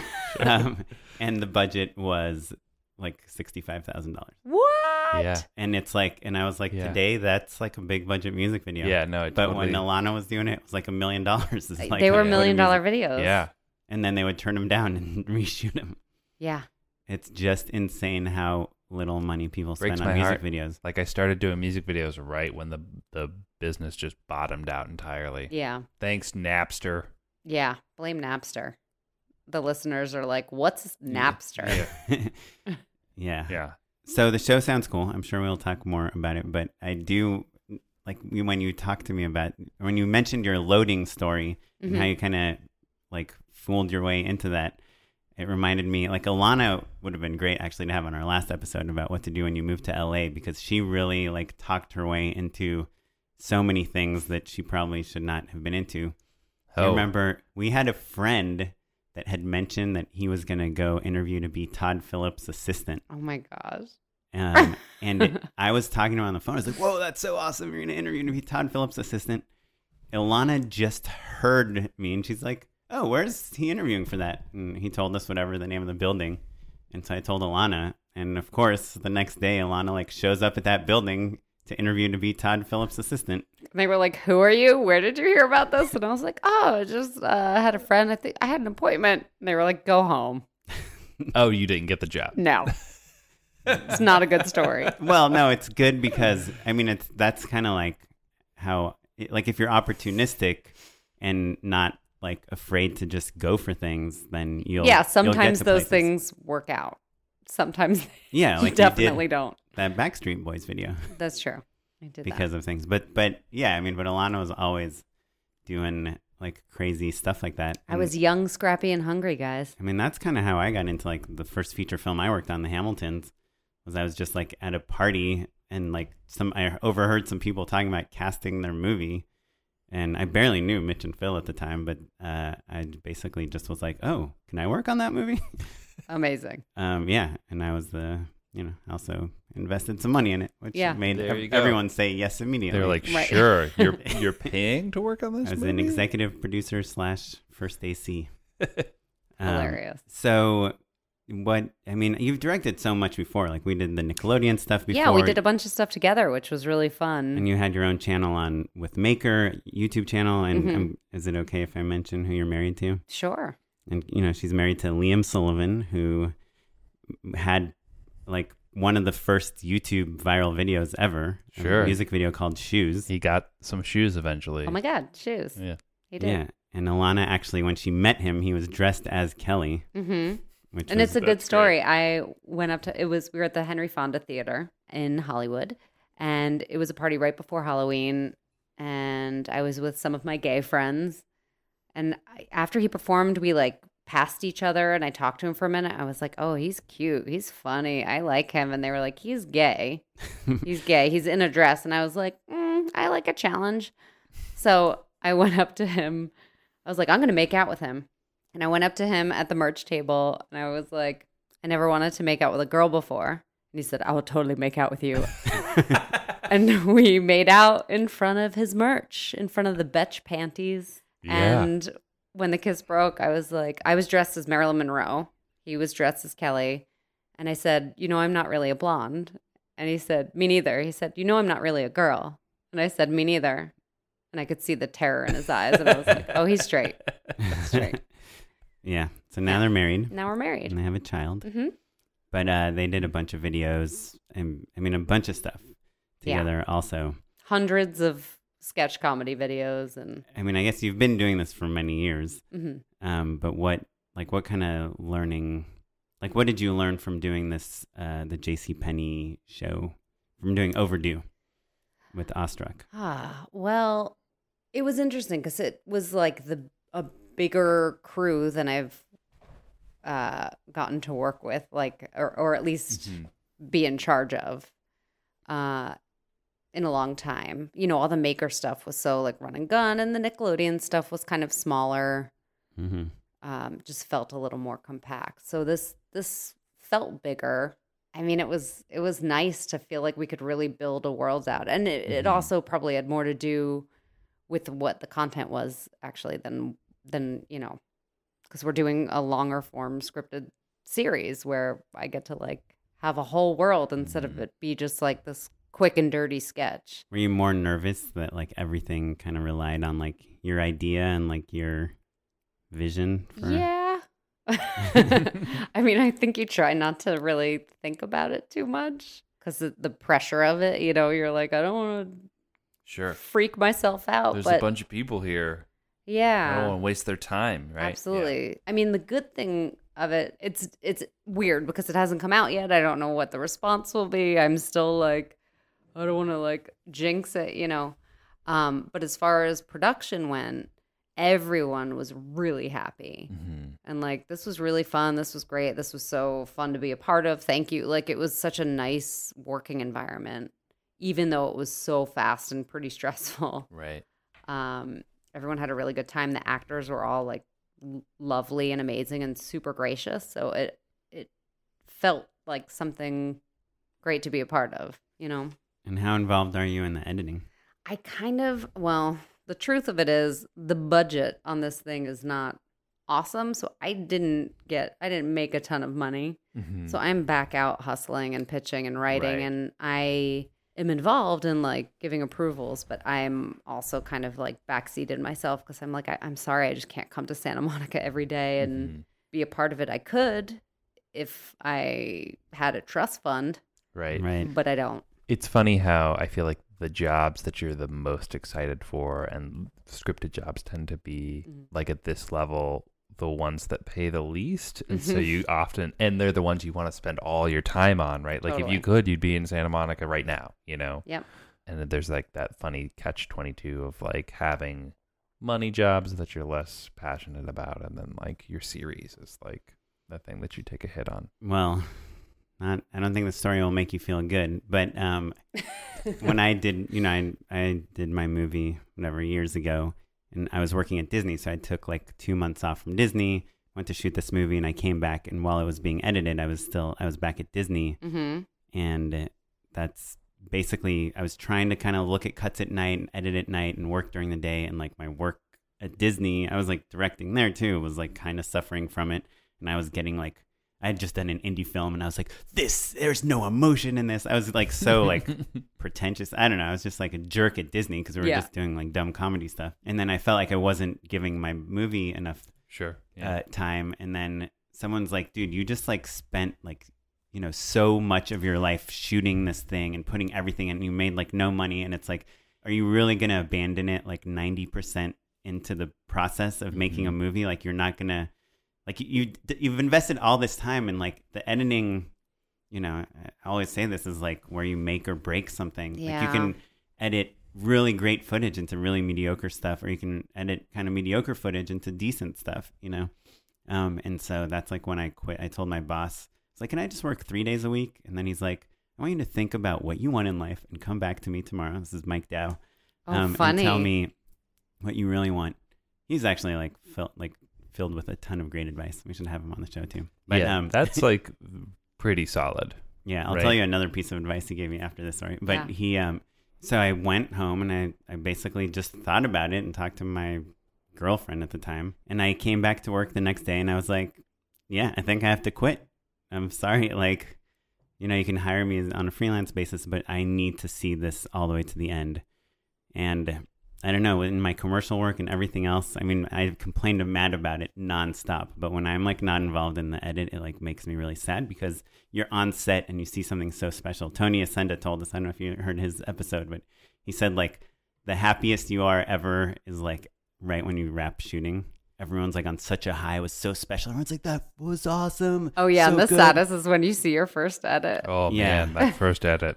um, and the budget was like sixty-five thousand dollars. What? Yeah. And it's like, and I was like, Yeah. today that's like a big budget music video. Yeah, no, it But totally, when Alana was doing it, it was like a million dollars. It's like, They were what a million dollar music- videos. yeah. And then they would turn them down and reshoot them. Yeah. It's just insane how little money people Breaks spend on my music heart. videos. Like I started doing music videos right when the the business just bottomed out entirely. Yeah. Thanks, Napster. Yeah. Blame Napster. The listeners are like, what's Napster? yeah. Yeah. so the show sounds cool. I'm sure we'll talk more about it, but I do like when you talked to me about when you mentioned your loading story mm-hmm. and how you kind of like fooled your way into that. It reminded me, like Alana would have been great actually to have on our last episode about what to do when you move to L A, because she really like talked her way into so many things that she probably should not have been into. Oh. I remember we had a friend that had mentioned that he was going to go interview to be Todd Phillips' assistant. Oh my gosh. Um, and it, I was talking to him on the phone. I was like, whoa, that's so awesome. You're going to interview to be Todd Phillips' assistant. Ilana just heard me and she's like, oh, where's he interviewing for that? And he told us whatever the name of the building. And so I told Alana. And of course, the next day, Alana like shows up at that building to interview to be Todd Phillips' assistant. And they were like, who are you? Where did you hear about this? And I was like, oh, I just uh, had a friend. I think I had an appointment. And they were like, go home. Oh, you didn't get the job. No. It's not a good story. Well, no, it's good because, I mean, it's that's kind of like how, like if you're opportunistic and not like afraid to just go for things, then you'll yeah sometimes you'll those places. things work out. Sometimes yeah like definitely you did don't. That Backstreet Boys video. That's true. I did because that. of things, but but yeah, I mean, but Alana was always doing like crazy stuff like that. I was young, scrappy, and hungry, guys. I mean, that's kind of how I got into like the first feature film I worked on, The Hamiltons. Was I was just like at a party and like some I overheard some people talking about casting their movie. And I barely knew Mitch and Phil at the time, but uh, I basically just was like, "Oh, can I work on that movie?" Amazing. um, yeah, and I was the, you know, also invested some money in it, which yeah. made ev- everyone say yes immediately. They're like, right. "Sure, you're you're paying to work on this." I was movie? an executive producer slash first A C. um, Hilarious. So, what I mean, you've directed so much before. Like we did the Nickelodeon stuff before. Yeah, we did a bunch of stuff together, which was really fun. And you had your own channel on with Maker YouTube channel. And Mm-hmm. um, is it okay if I mention who you're married to? Sure. And you know, she's married to Liam Sullivan, who had like one of the first YouTube viral videos ever. Sure. A music video called Shoes. He got some shoes eventually. Oh my God, shoes. Yeah. He did. Yeah. And Alana actually, when she met him, he was dressed as Kelly. Mm-hmm. Which And was, it's a good story. I went up to, it was, we were at the Henry Fonda Theater in Hollywood, and it was a party right before Halloween, and I was with some of my gay friends, and I, after he performed, we like passed each other, and I talked to him for a minute. I was like, oh, he's cute. He's funny. I like him. And they were like, he's gay. He's gay. He's in a dress. And I was like, mm, I like a challenge. So I went up to him. I was like, I'm going to make out with him. And I went up to him at the merch table, and I was like, I never wanted to make out with a girl before. And he said, I will totally make out with you. And we made out in front of his merch, in front of the Betch panties. Yeah. And when the kiss broke, I was like, I was dressed as Marilyn Monroe. He was dressed as Kelly. And I said, you know, I'm not really a blonde. And he said, me neither. He said, you know, I'm not really a girl. And I said, me neither. And I could see the terror in his eyes. And I was like, oh, he's straight. He's straight. Yeah. So now they're married. Now we're married. And they have a child. Mm-hmm. But uh, they did a bunch of videos and I mean a bunch of stuff together Yeah. also. Hundreds of sketch comedy videos and I mean, I guess you've been doing this for many years. mm-hmm. Um, but what like what kind of learning like what did you learn from doing this uh, the JCPenney show, from doing Overdue with Awestruck? Ah, well, it was interesting because it was like the a bigger crew than I've uh, gotten to work with, like, or, or at least Mm-hmm. be in charge of uh, in a long time. You know, all the Maker stuff was so like run and gun, and the Nickelodeon stuff was kind of smaller. Mm-hmm. Um, just felt a little more compact. So this this felt bigger. I mean, it was it was nice to feel like we could really build a world out, and it, it Mhm. also probably had more to do with what the content was actually than than you know, because we're doing a longer form scripted series where I get to like have a whole world instead of it be just like this quick and dirty sketch. Were you more nervous that like everything kind of relied on like your idea and like your vision for Yeah. I mean, I think you try not to really think about it too much because the, the pressure of it, you know, you're like, I don't want to Sure. freak myself out. There's but a bunch of people here. I yeah, don't want to waste their time, right? absolutely. I mean, the good thing of it. It's it's weird because it hasn't come out yet. I don't know what the response will be. I'm still like, I don't want to like jinx it, you know. Um, but as far as production went, everyone was really happy. Mm-hmm. And like, this was really fun. This was great. This was so fun to be a part of. Thank you. Like, it was such a nice working environment, even though it was so fast and pretty stressful. Right. Um, everyone had a really good time. The actors were all like l- lovely and amazing and super gracious. So it it felt like something great to be a part of, you know? And how involved are you in the editing? I kind of, well, the truth of it is the budget on this thing is not awesome. So I didn't get, I didn't make a ton of money. Mm-hmm. So I'm back out hustling and pitching and writing. Right. And I am involved in like giving approvals, but I'm also kind of like backseated myself because I'm like, I, I'm sorry, I just can't come to Santa Monica every day and mm-hmm. be a part of it. I could if I had a trust fund. Right. Right. But I don't. It's funny how I feel like the jobs that you're the most excited for and scripted jobs tend to be mm-hmm. like at this level, the ones that pay the least. And so you often, and they're the ones you want to spend all your time on, right? Like totally. If you could, you'd be in Santa Monica right now, you know? Yep. And then there's like that funny catch twenty-two of like having money jobs that you're less passionate about. And then like your series is like the thing that you take a hit on. Well, Not, I don't think the story will make you feel good, but um, when I did, you know, I I did my movie whatever years ago, and I was working at Disney, so I took like two months off from Disney, went to shoot this movie, and I came back, and while it was being edited, I was still I was back at Disney, mm-hmm. and that's basically I was trying to kind of look at cuts at night and edit at night and work during the day, and like my work at Disney, I was like directing there too, was like kind of suffering from it, and I was getting like. I had just done an indie film and I was like, this, there's no emotion in this. I was like so like pretentious. I don't know. I was just like a jerk at Disney because we were yeah. just doing like dumb comedy stuff. And then I felt like I wasn't giving my movie enough sure yeah. uh, time. And then someone's like, dude, you just like spent like, you know, so much of your life shooting this thing and putting everything in. You made like no money. And it's like, are you really going to abandon it like ninety percent into the process of mm-hmm. making a movie? Like you're not going to. Like you, you've invested all this time in like the editing, you know, I always say this is like where you make or break something. Yeah. Like you can edit really great footage into really mediocre stuff, or you can edit kind of mediocre footage into decent stuff, you know? Um, and so that's like when I quit, I told my boss, it's like, can I just work three days a week? And then he's like, I want you to think about what you want in life and come back to me tomorrow. This is Mike Dow. Oh, um, funny. And tell me what you really want. He's actually like felt like, filled with a ton of great advice. We should have him on the show too. But, yeah, um, that's like pretty solid. Yeah, I'll right? tell you another piece of advice he gave me after this story. But yeah. he, um, so I went home and I, I basically just thought about it and talked to my girlfriend at the time. And I came back to work the next day and I was like, yeah, I think I have to quit. I'm sorry. Like, you know, you can hire me on a freelance basis, but I need to see this all the way to the end. And I don't know, in my commercial work and everything else, I mean, I complained mad about it nonstop. But when I'm like not involved in the edit, it like makes me really sad because you're on set and you see something so special. Tony Ascenda told us, I don't know if you heard his episode, but he said like the happiest you are ever is like right when you wrap shooting. Everyone's like on such a high. It was so special. Everyone's like, that was awesome. Oh yeah, so and the good. saddest is when you see your first edit. Oh yeah. man, that first edit.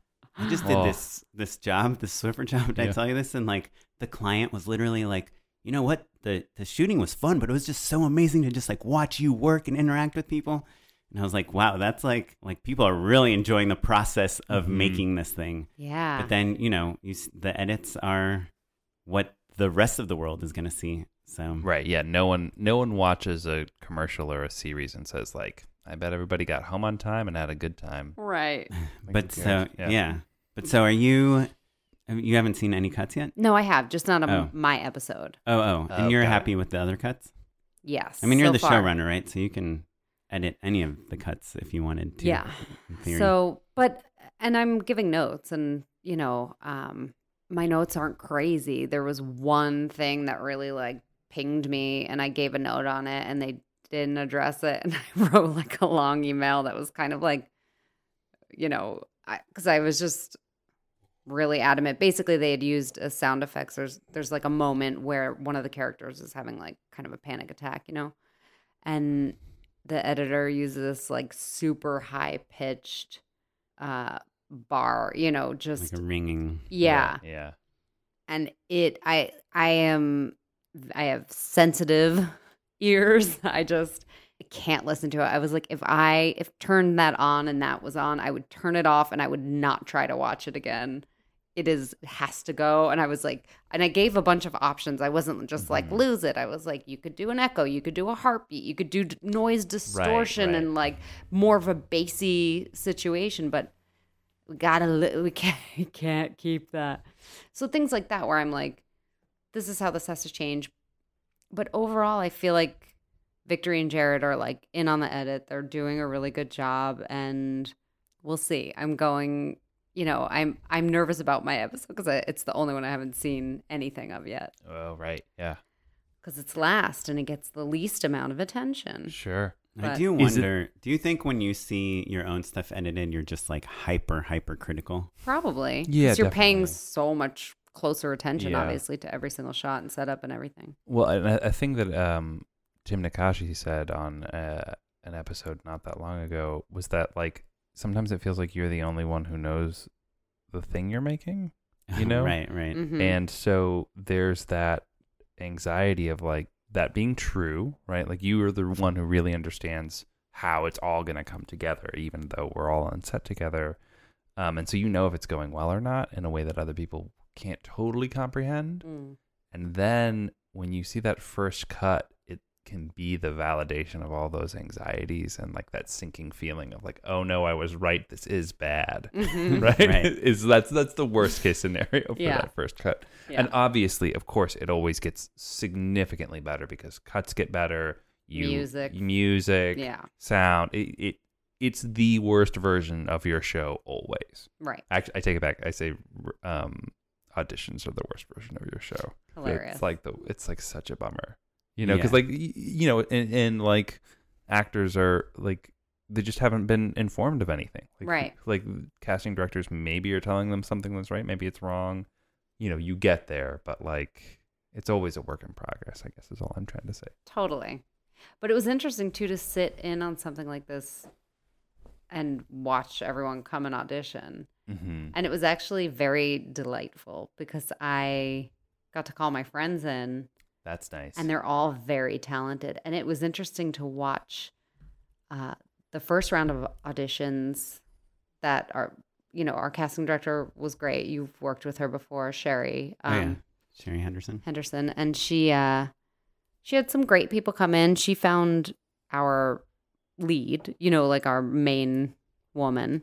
I just did oh. this this job, this Swiffer job. Did yeah. I tell you this? And like the client was literally like, you know what? The the shooting was fun, but it was just so amazing to just like watch you work and interact with people. And I was like, wow, that's like like people are really enjoying the process of mm-hmm. making this thing. Yeah. But then, you know, you, the edits are what the rest of the world is going to see. So right, yeah. No one no one watches a commercial or a series and says like, I bet everybody got home on time and had a good time. Right. But so yeah. yeah. But so are you? You haven't seen any cuts yet? No, I have, just not a, oh. my episode. Oh, oh, and oh, you're happy with the other cuts? Yes. I mean, you're so the far. showrunner, right? So you can edit any of the cuts if you wanted to. Yeah. So, but and I'm giving notes, and you know, um, my notes aren't crazy. There was one thing that really like pinged me, and I gave a note on it, and they didn't address it, and I wrote like a long email that was kind of like, you know, because I, I was just really adamant. Basically, they had used a sound effects. There's there's like a moment where one of the characters is having like kind of a panic attack, you know, and the editor uses this like super high pitched uh, bar, you know, just Like a ringing. yeah. Yeah. And it, I, I am, I have sensitive ears. I just can't listen to it. I was like, if I, if turned that on and that was on, I would turn it off and I would not try to watch it again. It is, it has to go. And I was like, and I gave a bunch of options. I wasn't just like, lose it. I was like, you could do an echo, you could do a heartbeat, you could do d- noise distortion right. and like more of a bassy situation, but we gotta, li- we can't, we can't keep that. So things like that where I'm like, this is how this has to change. But overall, I feel like Victory and Jared are like in on the edit. They're doing a really good job, and we'll see. I'm going, you know, I'm I'm nervous about my episode because it's the only one I haven't seen anything of yet. Oh, right. Yeah. Because it's last and it gets the least amount of attention. Sure. I But- do Is it- wonder, do you think when you see your own stuff edited, you're just like hyper, hyper critical? Probably. Yeah, 'Cause you're paying definitely. so much closer attention, Yeah. obviously, to every single shot and setup and everything. Well, and I, I think that um, Tim Nakashi said on uh, an episode not that long ago was that like sometimes it feels like you're the only one who knows the thing you're making, you know? Right, right. Mhm. And so there's that anxiety of like that being true, right? Like you are the one who really understands how it's all going to come together, even though we're all on set together. Um, and so you know if it's going well or not in a way that other people can't totally comprehend. Mm. And then when you see that first cut, it can be the validation of all those anxieties and like that sinking feeling of like, oh no, I was right. This is bad. Mhm. Right? Right. Is that's that's the worst case scenario for Yeah. that first cut. Yeah. And obviously, of course, it always gets significantly better because cuts get better. You, Music. music, Yeah. sound. It, it it's the worst version of your show always. Right. Actually, I take it back. I say um, auditions are the worst version of your show. Hilarious. It's like the it's like such a bummer, you know, because Yeah. like y- you know, and, and like actors are like they just haven't been informed of anything. Like, Right. Like casting directors maybe are telling them something that's right, maybe it's wrong. You know, you get there, but like it's always a work in progress. I guess is all I'm trying to say. Totally. But it was interesting too to sit in on something like this and watch everyone come and audition. Mm-hmm. And it was actually very delightful because I got to call my friends in That's nice. and they're all very talented. And it was interesting to watch uh, the first round of auditions that are, you know, our casting director was great. You've worked with her before, Sherry. Oh, yeah. Um, Sherry Henderson. Henderson, and she uh she had some great people come in. She found our lead, you know, like our main woman.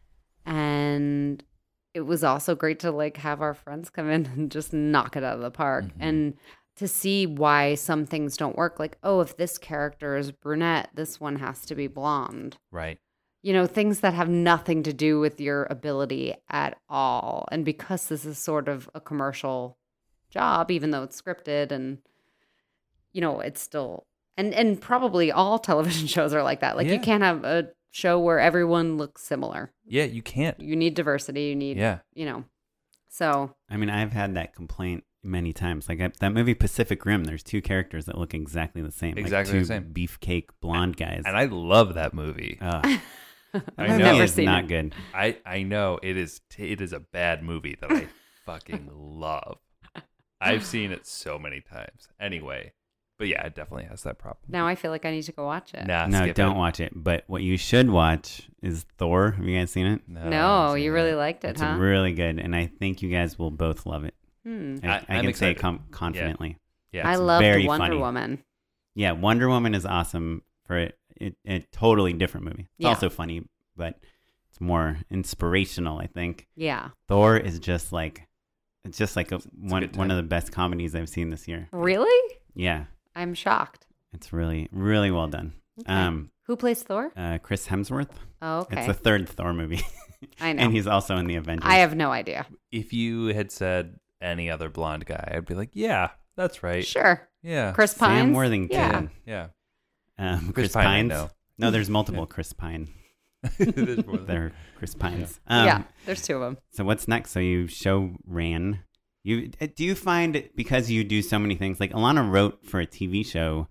And it was also great to like have our friends come in and just knock it out of the park. Mhm. And to see why some things don't work, like, oh, if this character is brunette, this one has to be blonde. right. You know, things that have nothing to do with your ability at all. And because this is sort of a commercial job, even though it's scripted and, you know, it's still, and, and probably all television shows are like that. Like Yeah. you can't have a show where everyone looks similar. Yeah, you can't. You need diversity. You need, Yeah. you know, so I mean, I've had that complaint many times. Like I, that movie Pacific Rim, there's two characters that look exactly the same. Exactly like the two same. beefcake blonde guys. And I love that movie. Uh, I that know. movie never is seen not it. good. I I know it is t- it is a bad movie that I fucking love. I've seen it so many times. Anyway, but yeah, it definitely has that problem. now I feel like I need to go watch it. Nah, No, skip don't it. watch it. But what you should watch is Thor. Have you guys seen it? No, I No, haven't you seen really it. liked it, It's huh? really good, and I think you guys will both love it. Hmm. I, I- I, I'm can say excited. com- confidently. Yeah, I it's love very Wonder funny. Woman. Yeah, Wonder Woman is awesome for it. It, a totally different movie. It's Yeah. also funny, but it's more inspirational, I think. Yeah. Thor is just like it's just like a, one good one time. of the best comedies I've seen this year. Really? Yeah, I'm shocked. it's really really well done. Okay. Um, Who plays Thor? uh, Chris Hemsworth. Oh, okay. It's the third Thor movie, I know. and he's also in the Avengers. I have no idea. If you had said any other blonde guy, I'd be like, yeah, that's right. Sure. Yeah. Chris Sam Pines. Worthington. Yeah. Yeah. Um, Chris Chris, Pine, I Pines. know. No, there's multiple Chris Pine. There's more than- They're Chris Pines. Um, yeah. There's two of them. So what's next? So you show ran. You do you find because you do so many things like Alana wrote for a T V show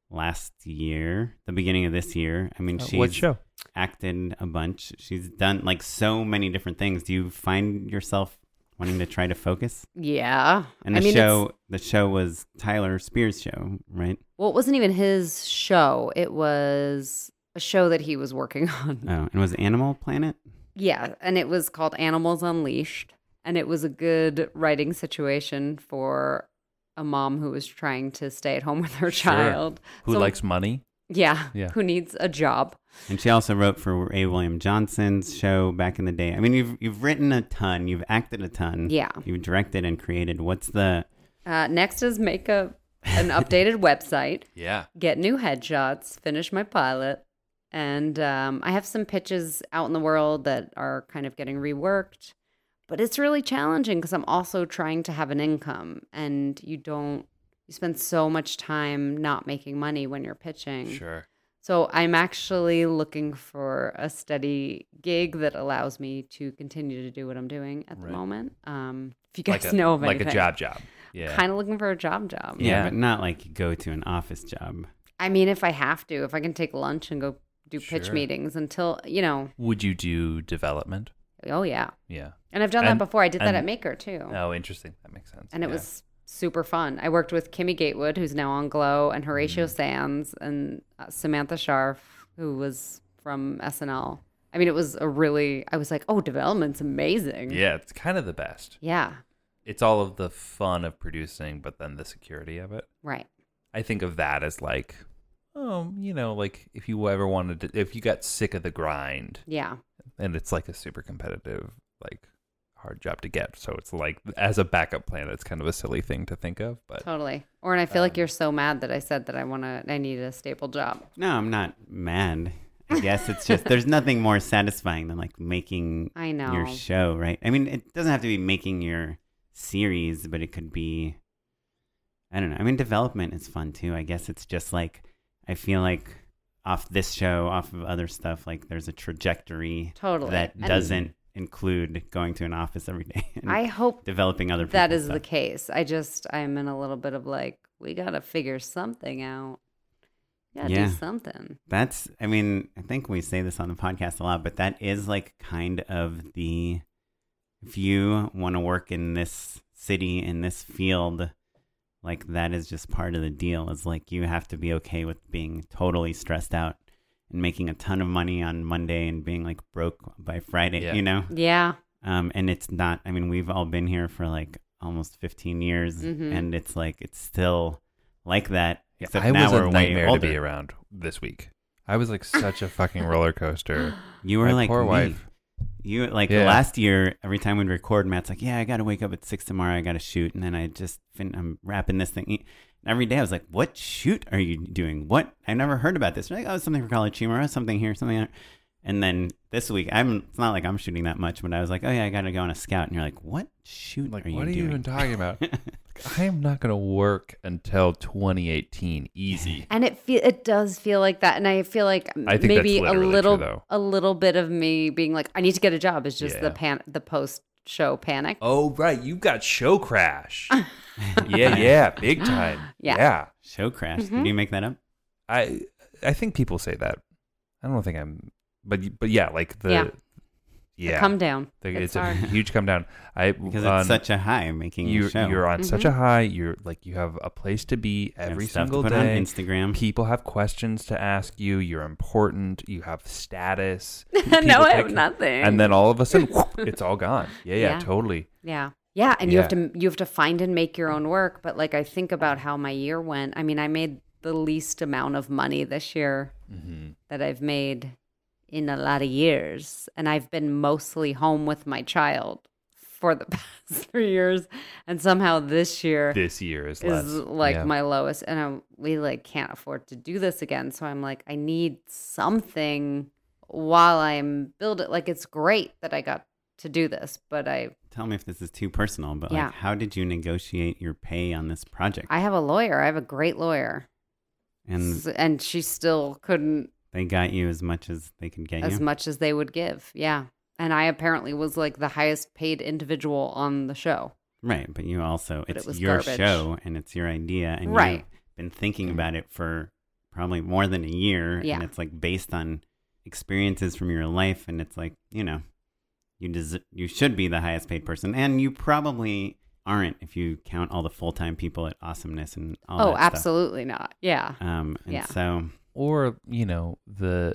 last year, the beginning of this year. I mean, Uh, she's what show? acted a bunch. She's done like so many different things. Do you find yourself wanting to try to focus? Yeah. And the I mean, show, it's- the show was Tyler Spears' show, right? well, it wasn't even his show. It was a show that he was working on. Oh, and it was Animal Planet. Yeah, and it was called Animals Unleashed, and it was a good writing situation for a mom who was trying to stay at home with her Sure. child. Who So- likes money? Yeah, Yeah. who needs a job. And she also wrote for Ray William Johnson's show back in the day. I mean, you've you've written a ton, you've acted a ton. Yeah. You've directed and created. What's the Uh, next is make a an updated website, Yeah. get new headshots, finish my pilot, and um, I have some pitches out in the world that are kind of getting reworked. But it's really challenging because I'm also trying to have an income, and you don't. You spend so much time not making money when you're pitching. Sure. So I'm actually looking for a steady gig that allows me to continue to do what I'm doing at the Right. moment. Um, if you guys Like a, know of like anything, a job job. Yeah. kind of looking for a job job. yeah, Yeah. but not like go to an office job. I mean, if I have to, if I can take lunch and go do pitch Sure. meetings until, you know, Would you do development? oh yeah. Yeah. And I've done And- that before. I did that and- at Maker too. Oh, interesting. That makes sense. and it Yeah. was super fun. I worked with Kimmy Gatewood, who's now on Glow, and Horatio Mm. Sands, and uh, Samantha Sharf, who was from S N L. I mean, it was a really, I was like, oh, development's amazing. Yeah, it's kind of the best. Yeah, It's all of the fun of producing, but then the security of it. right. I think of that as like, oh, you know, like if you ever wanted to, if you got sick of the grind, Yeah. and it's like a super competitive, like hard job to get. So it's like, as a backup plan, it's kind of a silly thing to think of, but Totally. Or, and I feel like Um, you're so mad that I said that I want to, I need a stable job. No, I'm not mad. I guess it's just there's nothing more satisfying than like making I know. your show, right? I mean, it doesn't have to be making your series, but it could be, I don't know. I mean, development is fun too. I guess it's just like, I feel like off this show, off of other stuff, like there's a trajectory Totally. that And doesn't include going to an office every day and I hope developing other that people's is the stuff. case. I just, I'm in a little bit of like, we got to figure something out. You got to Yeah. do something. That's, I mean, I think we say this on the podcast a lot, but that is like kind of the, if you want to work in this city, in this field, like that is just part of the deal. Is like you have to be okay with being totally stressed out and making a ton of money on Monday and being like broke by Friday, Yeah. you know? Yeah. Um, and it's not, I mean, we've all been here for like almost fifteen years Mhm. and it's like, it's still like that. yeah, Except I now was we're a way nightmare to older. be around this week. I was like such a fucking roller coaster. You were My like poor me. wife. You like Yeah. last year. Every time we'd record, Matt's like, "Yeah, I got to wake up at six tomorrow. I got to shoot." And then I just fin- I'm wrapping this thing. And every day I was like, "What shoot are you doing? What? I never heard about this." They're like, "Oh, something for College Humor. Something here, something there." And then this week, I'm. It's not like I'm shooting that much, but I was like, "Oh yeah, I got to go on a scout." And you're like, "What shoot Like, are you what are you doing?" even talking about? Like, I am not going to work until twenty eighteen. Easy. And it feel it does feel like that, and I feel like I think maybe that's a literally little true, though. a little bit of me being like, I need to get a job is just Yeah. the pan the post show panic. Oh, right. You got show crash. yeah, yeah. Big time. Yeah. Yeah. Show crash. Mhm. Did you make that up? I I think people say that. I don't think I'm, but but yeah, like the Yeah. yeah, The come down. the- It's it's, a hard. huge come down. I Because on- it's such a high making you a show. you're on such Mhm. a high. You're like you have a place to be You have every stuff single to put day. on Instagram. People have questions to ask you. You're important. You have status. no, People I have pick- nothing. And then all of a sudden, whoop, it's all gone. Yeah, yeah, Yeah. totally. Yeah. Yeah, and you have Yeah. to you have to find and make your own work, but like I think about how my year went. I mean, I made the least amount of money this year Mm-hmm. that I've made in a lot of years, and I've been mostly home with my child for the past three years, and somehow this year This year is, is less. like Yeah. my lowest, and I, we like can't afford to do this again. So I'm like, I need something while I'm building. Like it's great that I got to do this, but I Tell me if this is too personal, but Yeah. like, how did you negotiate your pay on this project? I have a lawyer. I have a great lawyer, and S- and she still couldn't they got you as much as they could get as you. much as they would give. Yeah. And I apparently was like the highest paid individual on the show. Right, but you also But it's it was your garbage. show and it's your idea, and Right. you've been thinking about it for probably more than a year. Yeah. And it's like based on experiences from your life. And it's like, you know, you des- you should be the highest paid person. And you probably aren't if you count all the full-time people at Awesomeness and all Oh, that stuff. absolutely not. Yeah. Um, and Yeah. so, Or, you know, the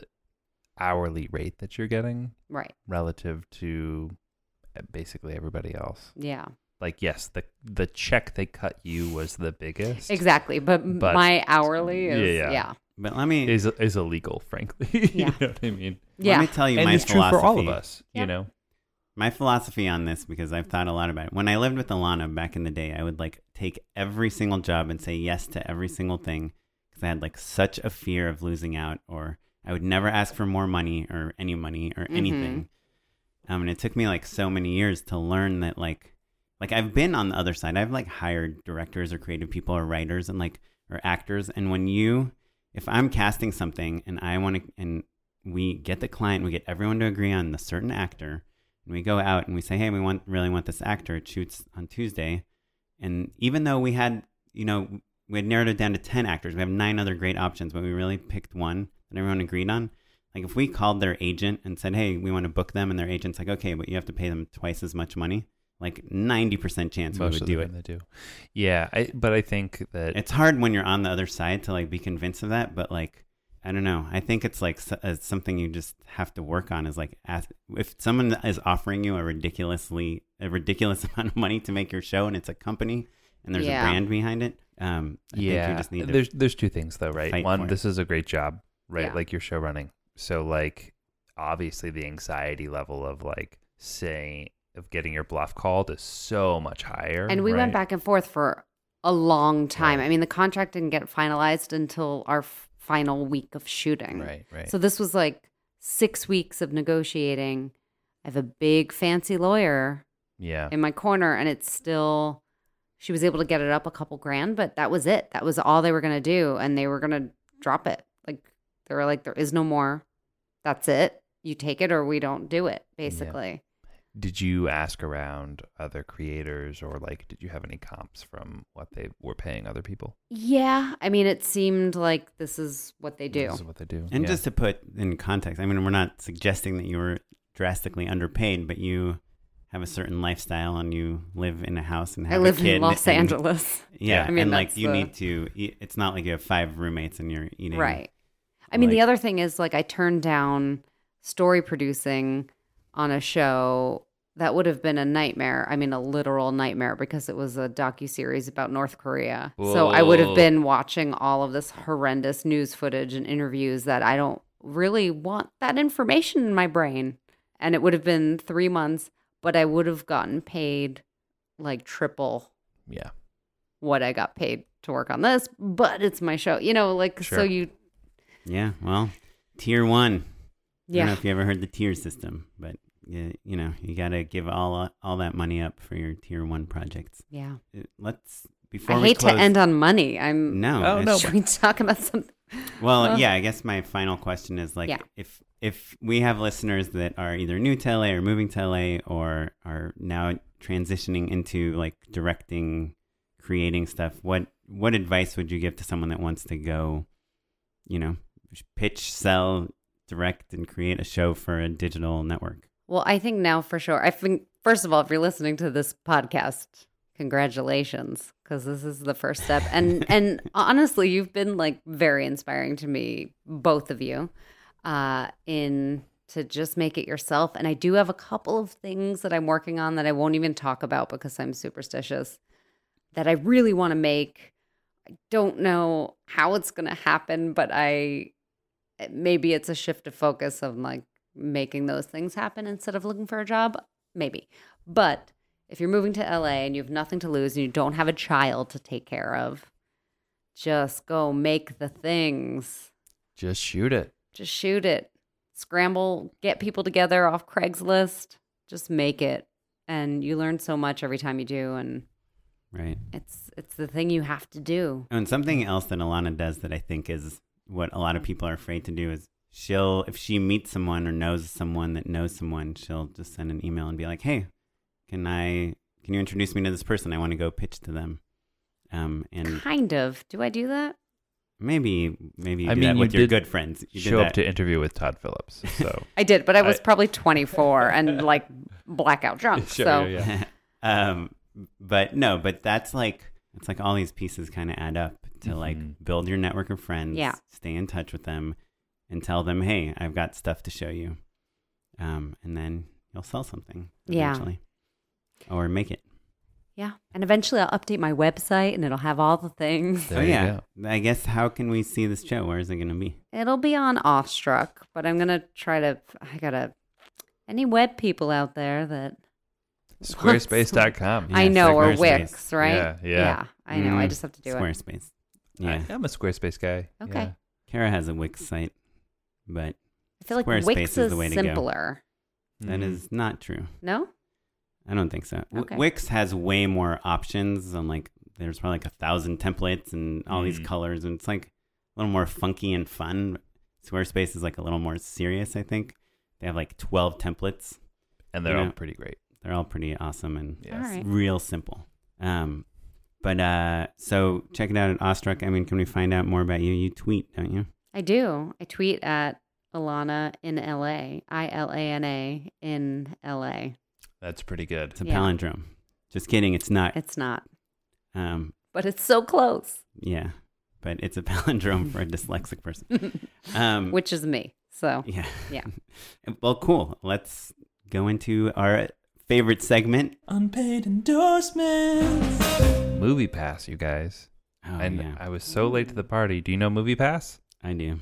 hourly rate that you're getting Right. relative to basically everybody else. Yeah. Like, yes, the the check they cut you was the biggest. Exactly. But, But- my hourly is, Yeah, yeah. yeah. Yeah. but let me, Is is illegal, frankly. Yeah. You know what I mean? let me tell you And my it's true philosophy. for all of us, Yeah. you know? My philosophy on this, because I've thought a lot about it. When I lived with Alana back in the day, I would like take every single job and say yes to every single thing because I had like such a fear of losing out, or I would never ask for more money or any money or anything. Um, and it took me like so many years to learn that like, like I've been on the other side. I've like hired directors or creative people or writers and like, or actors. And when you, if I'm casting something and I want to, and we get the client, we get everyone to agree on the certain actor, and we go out and we say, hey, we want really want this actor. It shoots on Tuesday. And even though we had, you know, we had narrowed it down to ten actors, we have nine other great options, but we really picked one that everyone agreed on. Like if we called their agent and said, hey, we want to book them, and their agent's like, okay, but you have to pay them twice as much money, like ninety percent chance we Most would of do the it. time they do. Yeah, I, but I think that It's hard when you're on the other side to like be convinced of that, but like, I don't know. I think it's like s- uh, something you just have to work on is like, ask, if someone is offering you a ridiculously, a ridiculous amount of money to make your show and it's a company and there's Yeah. a brand behind it, um, I think yeah, you just need to there's there's two things though, right? fight for One, it. this is a great job, right? Yeah. Like your show running. So like obviously the anxiety level of like saying of getting your bluff called is so much higher. And we right? went back and forth for a long time. Right. I mean, the contract didn't get finalized until our f- final week of shooting. Right, right. So this was like six weeks of negotiating. I have a big fancy lawyer Yeah. in my corner, and it's still, she was able to get it up a couple grand, but that was it. That was all they were going to do. And they were going to drop it. Like, they were like, there is no more. That's it. You take it or we don't do it, basically. Did you ask around other creators, or like did you have any comps from what they were paying other people? Yeah. I mean, it seemed like this is what they do. This is what they do. And Yeah. just to put in context, I mean, we're not suggesting that you were drastically underpaid, but you have a certain lifestyle and you live in a house and have I live a kid in Los and- Angeles. Yeah, I mean, and like that's you the- need to. eat- It's not like you have five roommates and you're eating. Right. I mean, the like- other thing is like I turned down story producing on a show that would have been a nightmare. I mean, a literal nightmare because it was a docuseries about North Korea. So I would have Whoa. been watching all of this horrendous news footage and interviews that I don't really want that information in my brain. And it would have been three months, but I would have gotten paid like triple Yeah. what I got paid to work on this, but it's my show. You know, like, so Sure. you, Yeah. Well, tier one. I don't know yeah. if you ever heard the tier system, but you, you know, you got to give all all that money up for your tier one projects. Yeah. Uh, Let's before I we hate close, to end on money. I'm No. Oh, it's- no. Should we talk about something? Well, Uh, yeah. I guess my final question is like, Yeah. if if we have listeners that are either new to L A or moving to L A or are now transitioning into like directing, creating stuff, what what advice would you give to someone that wants to go, you know, pitch, sell, direct, and create a show for a digital network? Well, I think now for sure. I think, first of all, if you're listening to this podcast, congratulations, because this is the first step. And and honestly, you've been like very inspiring to me, both of you, uh, in to just make it yourself. And I do have a couple of things that I'm working on that I won't even talk about because I'm superstitious, that I really want to make. I don't know how it's going to happen, but I maybe it's a shift of focus of like making those things happen instead of looking for a job. Maybe. But if you're moving to L A and you have nothing to lose and you don't have a child to take care of, just go make the things. Just shoot it. Just shoot it. Scramble, get people together off Craigslist. Just make it. And you learn so much every time you do. And Right. it's it's the thing you have to do. And something else that Alana does that I think is what a lot of people are afraid to do is she'll, if she meets someone or knows someone that knows someone, she'll just send an email and be like, hey, can I, can you introduce me to this person? I want to go pitch to them. Um, and Kind of. Do I do that? Maybe, maybe you I do mean, that you with your did good friends. You did show that. up to interview with Todd Phillips. So I did, but I was I- probably twenty-four and like blackout drunk. Sure, so yeah, yeah. um, but no, but that's like, it's like all these pieces kind of add up to like Mhm. build your network of friends, Yeah. stay in touch with them, and tell them, hey, I've got stuff to show you. Um, and then you'll sell something Yeah. eventually. Or make it. yeah, and eventually I'll update my website and it'll have all the things. There oh, you yeah. go. I guess how can we see this show? Where is it going to be? It'll be on Awestruck, but I'm gonna try to. I gotta. Any web people out there that Squarespace dot com. Yeah, I know, or Squarespace. Wix, right? Yeah, yeah. I know. I Mm, just have to do it. Squarespace. Yeah. I, am a Squarespace guy. Okay. Yeah. Kara has a Wix site, but I feel like Squarespace Wix is is the way to go. simpler. that Mhm. is not true. No? I don't think so. W- Okay. Wix has way more options on like there's probably like a thousand templates and all these Mm. colors, and it's like a little more funky and fun. Squarespace is like a little more serious, I think. They have like twelve templates. and they're You all know, pretty great. They're all pretty awesome and Yes. All right. real simple. Um, but uh, so check it out at Awestruck. I mean, can we find out more about you? You tweet, don't you? I do. I tweet at Ilana in L A. I L A N A in L A. That's pretty good. It's a Yeah. palindrome. Just kidding. It's not. It's not, Um, but it's so close, yeah, but it's a palindrome for a dyslexic person. Um, which is me. So yeah. yeah. Well, cool. Let's go into our favorite segment. Unpaid endorsements. Movie Pass, you guys. Oh, and yeah. I was so late to the party. Do you know Movie Pass? I do.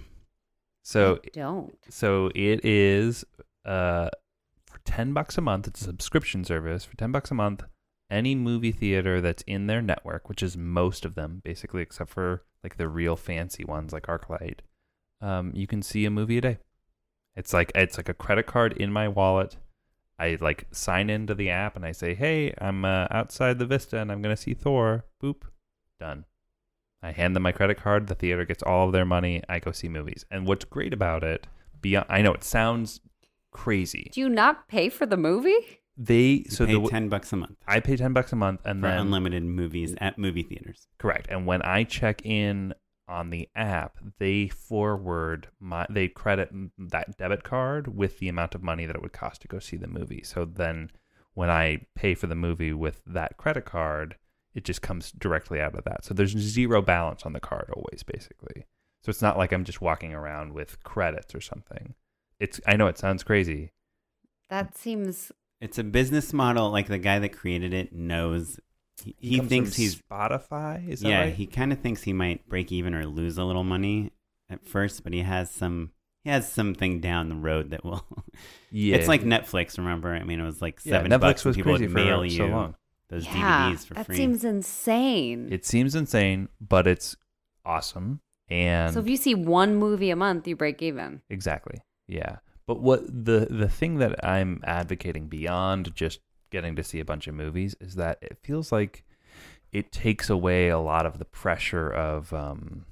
So I don't. so it is uh for ten bucks a month. It's a subscription service for ten bucks a month. Any movie theater that's in their network, which is most of them, basically, except for like the real fancy ones like ArcLight, um, you can see a movie a day. It's like it's like a credit card in my wallet. I like sign into the app and I say, "Hey, I'm uh, outside the Vista and I'm gonna see Thor." Boop, done. I hand them my credit card. The theater gets all of their money. I go see movies. And what's great about it, beyond, I know it sounds crazy. Do you not pay for the movie? They You so pay the ten bucks a month I pay ten bucks a month, and for then unlimited movies at movie theaters. correct. And when I check in on the app, they forward my they credit that debit card with the amount of money that it would cost to go see the movie. So then when I pay for the movie with that credit card, it just comes directly out of that. So there's zero balance on the card always, basically. So it's not like I'm just walking around with credits or something. It's I know it sounds crazy. That seems. It's a business model. Like the guy that created it knows. He, he comes thinks from he's Spotify. Is that yeah. right? He kind of thinks he might break even or lose a little money at first, but he has some. He has something down the road that will. yeah. It's like Netflix. Remember? I mean, it was like Yeah, seven Netflix bucks. and was people crazy would for mail so you long. those Yeah, D V Ds for that free. seems insane. It seems insane, but it's awesome. And So if you see one movie a month, you break even. exactly, yeah. But what the the thing that I'm advocating beyond just getting to see a bunch of movies is that it feels like it takes away a lot of the pressure of um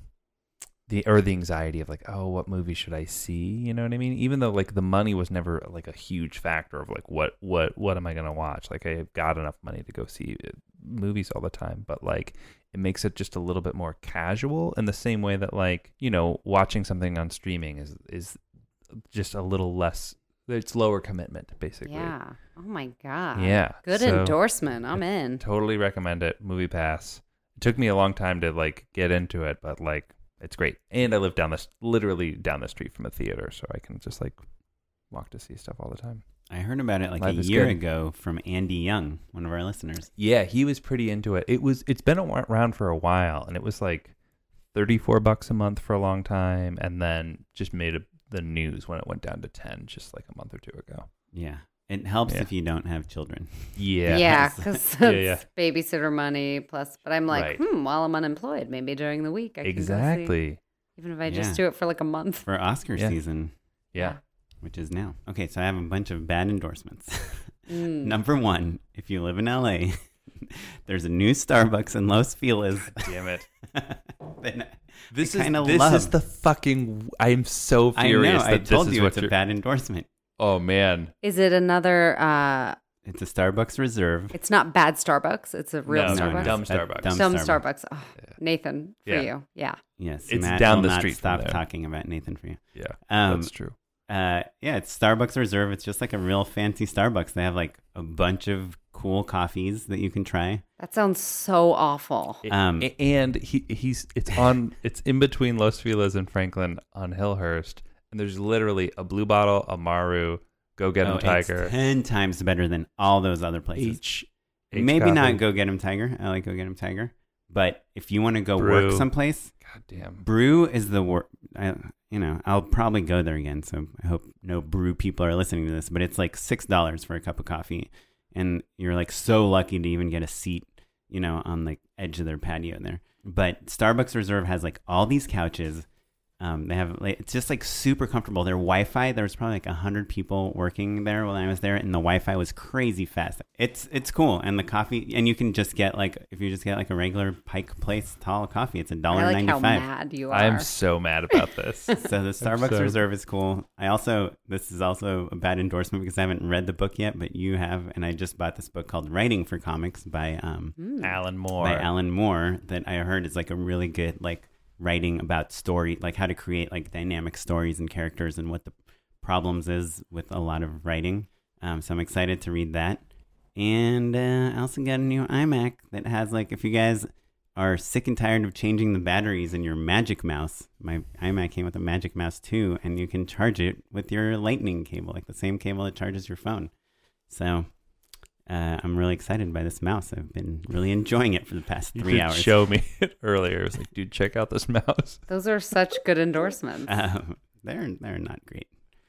the or the anxiety of like, oh, what movie should I see? You know what I mean? Even though like the money was never like a huge factor of like what what what am I gonna watch? Like I've got enough money to go see movies all the time, but like it makes it just a little bit more casual in the same way that like, you know, watching something on streaming is is just a little less, it's lower commitment basically. Yeah. Oh my god. Yeah, Good so- endorsement. I'm in. Totally recommend it. Movie Pass. It took me a long time to like get into it, but like it's great. And I live down this literally down the street from a theater, so I can just like walk to see stuff all the time. I heard about it like Life a is year good. ago from Andy Young, one of our listeners. Yeah, he was pretty into it. It was it's been around for a while, and it was like thirty-four bucks a month for a long time, and then just made a, the news when it went down to ten just like a month or two ago. Yeah. It helps Yeah. if you don't have children. Yeah. Yeah, because Yeah, yeah. it's babysitter money plus. But I'm like, Right. hmm, while I'm unemployed, maybe during the week I can go see. Exactly. Even if I Yeah. just do it for like a month. For Oscar Yeah. season, Yeah. which is now. Okay, so I have a bunch of bad endorsements. Mm. Number one, if you live in L A, there's a new Starbucks in Los Feliz. Damn it. Then This I is kinda this love. is the fucking. I'm so I furious know. that I this told is you what it's a you're- bad endorsement. Oh man. Is it another uh, It's a Starbucks Reserve. It's not bad Starbucks. It's a real No, no, Starbucks. dumb That's Starbucks. dumb Dumb Starbucks. Starbucks. Oh, Nathan, for Yeah. you. Yeah. Yes, It's Matt down will the not street from stop there. talking about Nathan for you. Yeah, Um, that's true. Uh, yeah, it's Starbucks Reserve. It's just like a real fancy Starbucks. They have like a bunch of cool coffees that you can try. That sounds so awful. Um, A- and he he's it's on it's in between Los Feliz and Franklin on Hillhurst, and there's literally a Blue Bottle, a Maru, Go Get 'em oh, it's Tiger, ten times better than all those other places. H, H Maybe coffee. not Go Get 'em Tiger. I like Go Get 'em Tiger. But if you want to go Brew. work someplace, God damn. Brew is the work. You know, I'll probably go there again. So I hope no Brew people are listening to this. But it's like six dollars for a cup of coffee, and you're like so lucky to even get a seat, you know, on the edge of their patio there. But Starbucks Reserve has like all these couches. Um, they have like, it's just like super comfortable. Their Wi-Fi, there was probably like a hundred people working there when I was there, and the Wi-Fi was crazy fast. It's it's cool, and the coffee, and you can just get like if you just get like a regular Pike Place tall coffee, it's a dollar I like ninety how five. mad you are. I am so mad about this. So the Starbucks so- Reserve is cool. I also this is also a bad endorsement because I haven't read the book yet, but you have, and I just bought this book called Writing for Comics by um Alan Moore. by Alan Moore that I heard is like a really good like writing about story, like how to create like dynamic stories and characters and what the problems is with a lot of writing. Um, so I'm excited to read that. And uh, I also got a new iMac that has like, if you guys are sick and tired of changing the batteries in your Magic Mouse, my iMac came with a Magic Mouse too, and you can charge it with your lightning cable, like the same cable that charges your phone. So Uh, I'm really excited by this mouse. I've been really enjoying it for the past You three did hours. show me it earlier. It was like, dude, check out this mouse. Those are such good endorsements. Um, they're they're not great.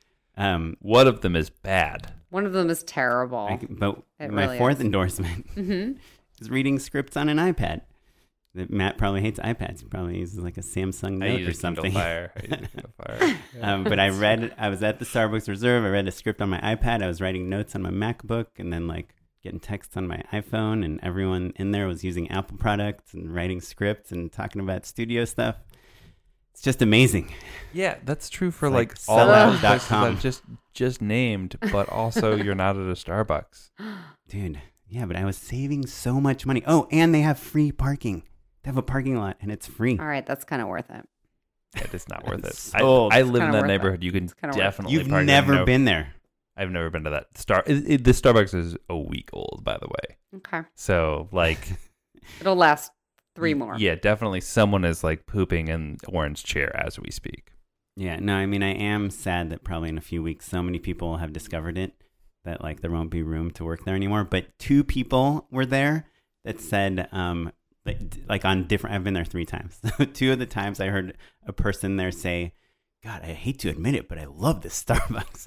Um, One of them is bad. One of them is terrible. I, but It my really fourth is. endorsement hmm is reading scripts on an iPad. That Matt probably hates iPads. He probably uses like a Samsung I Note use or a Kindle something. Fire. I use a Kindle Fire. Yeah. Um, but I read, I was at the Starbucks Reserve. I read a script on my iPad. I was writing notes on my MacBook, and then like getting texts on my iPhone. And everyone in there was using Apple products and writing scripts and talking about studio stuff. It's just amazing. Yeah, that's true for It's like, like all sellout the dot places com. I've just just named, but also you're not at a Starbucks. Dude, yeah, but I was saving so much money. Oh, and they have free parking. They have a parking lot, and it's free. All right, that's kind of worth it. It is not worth it. Sold. I, I It's live in kinda that worth it. neighborhood. You can It's kinda worth it. definitely. You've park never no- been there. I've never been to that Star. It, it, the Starbucks is a week old, by the way. Okay. So like, It'll last three more. yeah, definitely someone is like pooping in Oren's chair as we speak. Yeah, no, I mean, I am sad that probably in a few weeks, so many people have discovered it that like there won't be room to work there anymore. But two people were there that said, um, like, like on different, I've been there three times. Two of the times I heard a person there say, God, I hate to admit it, but I love this Starbucks.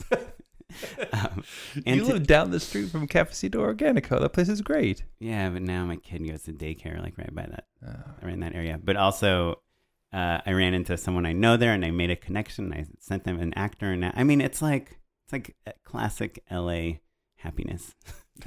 um, and you to- live down the street from Cafecito Organico. That place is great. yeah, but now my kid goes to daycare like right by that. Oh. Right in that area. But also, uh, I ran into someone I know there, and I made a connection. I sent them an actor, and I mean, it's like it's like a classic L A happiness.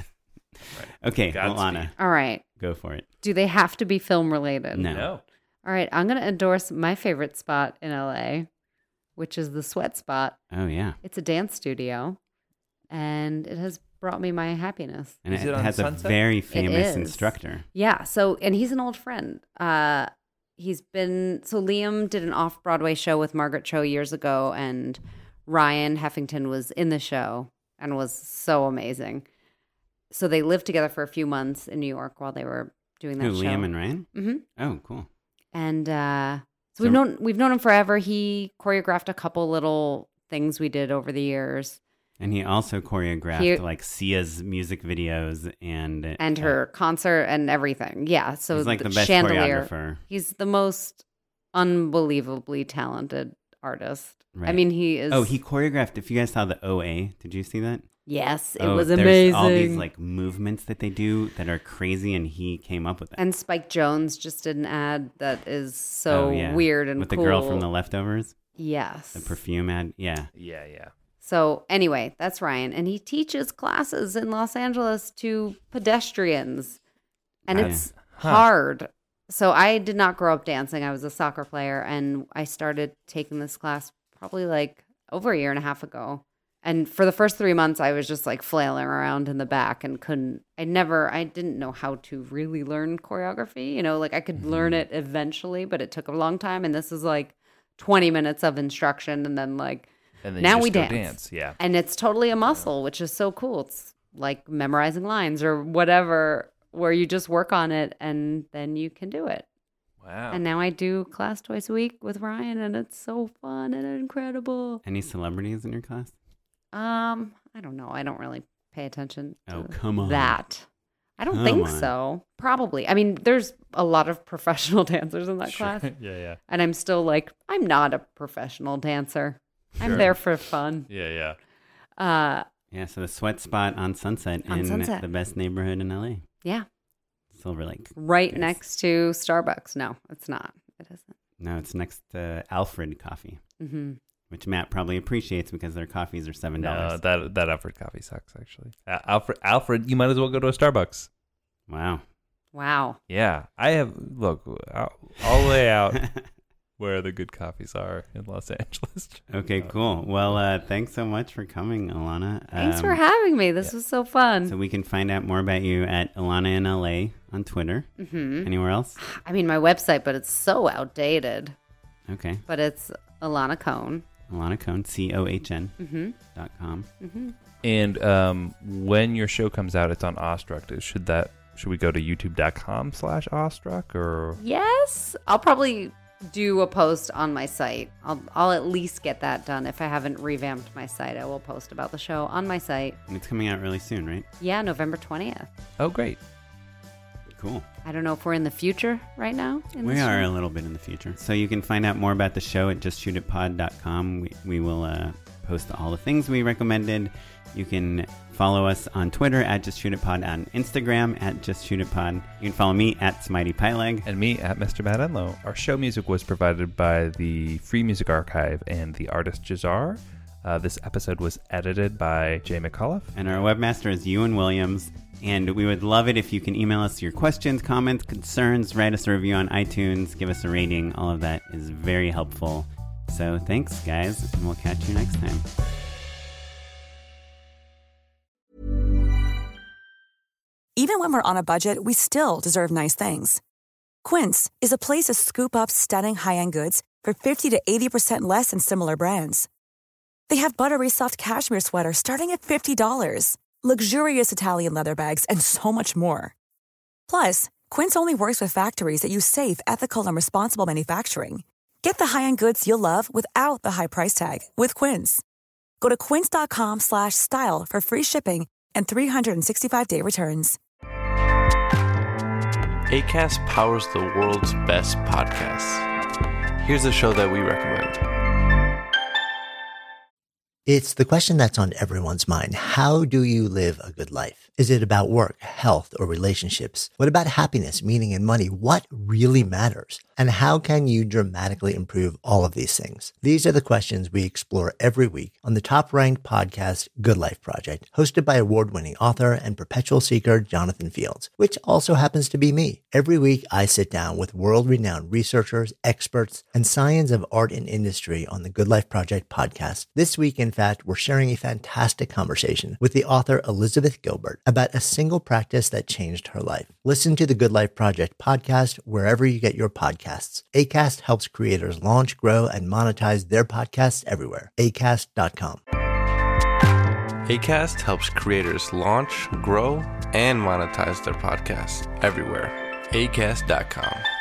Okay, Godspeed. Alana, All right. go for it. Do they have to be film related? No. No. All right. I'm going to endorse my favorite spot in L A, which is the Sweat Spot. Oh yeah, It's a dance studio, and it has brought me my happiness. and Is it, it on has Sunset? a very famous is. instructor. Yeah. So, and he's an old friend. Uh, he's been, so Liam did an off Broadway show with Margaret Cho years ago, and Ryan Heffington was in the show and was so amazing. So they lived together for a few months in New York while they were doing that Who, show. Liam and Ryan? hmm Oh, cool. And uh, so, So- we've known we've known him forever. He choreographed a couple little things we did over the years, And he also choreographed He- like Sia's music videos and and uh, her concert and everything. Yeah, so he's like the the best chandelier. choreographer. He's the most unbelievably talented artist. I Right. mean, he is. Oh, he choreographed. If you guys saw the O A, did you see that? yes, it Oh, was there's amazing. all these like movements that they do that are crazy, and he came up with that. and Spike Jones just did an ad that is so Oh, yeah. weird and with cool. the girl from The Leftovers, yes, the perfume ad. Yeah, Yeah, yeah. So anyway, that's Ryan, and he teaches classes in Los Angeles to pedestrians, and Wow. it's Huh. hard. So I did not grow up dancing. I was a soccer player, and I started taking this class probably like over a year and a half ago. And for the first three months, I was just like flailing around in the back and couldn't, I never, I didn't know how to really learn choreography. You know, like I could mm-hmm. learn it eventually, but it took a long time. And this is like twenty minutes of instruction. And then like, and then now you just we go dance. dance. Yeah. And it's totally a muscle, which is so cool. It's like memorizing lines or whatever, where you just work on it and then you can do it. Wow. And now I do class twice a week with Ryan, and it's so fun and incredible. Any celebrities in your class? Um, I don't know. I don't really pay attention to oh, come on. that. I don't come think on. so. Probably. I mean, there's a lot of professional dancers in that Sure. class. yeah, yeah. And I'm still like, I'm not a professional dancer. Sure. I'm there for fun. Yeah, yeah. Uh, Yeah, so the sweat spot on Sunset On in Sunset. the best neighborhood in L A. yeah. Silver Lake. Right Yes. next to Starbucks. No, it's not. It isn't. No, it's next to Alfred Coffee, Mm-hmm. which Matt probably appreciates because their coffees are seven dollars. No, that that Alfred coffee sucks, actually. Uh, Alfred, Alfred, you might as well go to a Starbucks. Wow. Wow. Yeah, I have, look, all, all the way out where the good coffees are in Los Angeles. Okay, cool. Well, uh, thanks so much for coming, Ilana. Thanks Um, for having me. This yeah. was so fun. So we can find out more about you at Ilana in L A on Twitter. Mm-hmm. Anywhere else? I mean, my website, but it's so outdated. Okay. But it's Ilana Cohn. Ilana Cohn, C O H N Mm-hmm. dot com. Mm-hmm. And um, when your show comes out, it's on Awestruck. Should that should we go to youtube.com slash Awestruck or? Yes. I'll probably do a post on my site. I'll I'll at least get that done. If I haven't revamped my site, I will post about the show on my site. And it's coming out really soon, right? Yeah, November twentieth. Oh, great. Cool. I don't know if we're in the future right now. in We this are show. a little bit in the future. So you can find out more about the show at just shoot it pod dot com. We, we will uh, post all the things we recommended. You can follow us on Twitter at justshootitpod, on Instagram at justshootitpod. You can follow me at Smitey Pyleg. And me at Mister Matt Enlow. Our show music was provided by the Free Music Archive and the artist Jazar. Uh, this episode was edited by Jay McAuliffe. And our webmaster is Ewan Williams. And we would love it if you can email us your questions, comments, concerns, write us a review on iTunes, give us a rating. All of that is very helpful. So thanks, guys, and we'll catch you next time. Even when we're on a budget, we still deserve nice things. Quince is a place to scoop up stunning high-end goods for fifty to eighty percent less than similar brands. They have buttery soft cashmere sweaters starting at fifty dollars, luxurious Italian leather bags, and so much more. Plus, Quince only works with factories that use safe, ethical, and responsible manufacturing. Get the high-end goods you'll love without the high price tag with Quince. Go to quince.com slash style for free shipping and three sixty-five day returns. Acast powers the world's best podcasts. Here's a show that we recommend. It's the question that's on everyone's mind. How do you live a good life? Is it about work, health, or relationships? What about happiness, meaning, and money? What really matters? And how can you dramatically improve all of these things? These are the questions we explore every week on the top-ranked podcast, Good Life Project, hosted by award-winning author and perpetual seeker Jonathan Fields, which also happens to be me. Every week, I sit down with world-renowned researchers, experts, and science of art and industry on the Good Life Project podcast. This week, in fact, we're sharing a fantastic conversation with the author Elizabeth Gilbert about a single practice that changed her life. Listen to the Good Life Project podcast wherever you get your podcasts. Acast helps creators launch, grow, and monetize their podcasts everywhere. acast dot com. Acast helps creators launch, grow, and monetize their podcasts everywhere. acast dot com.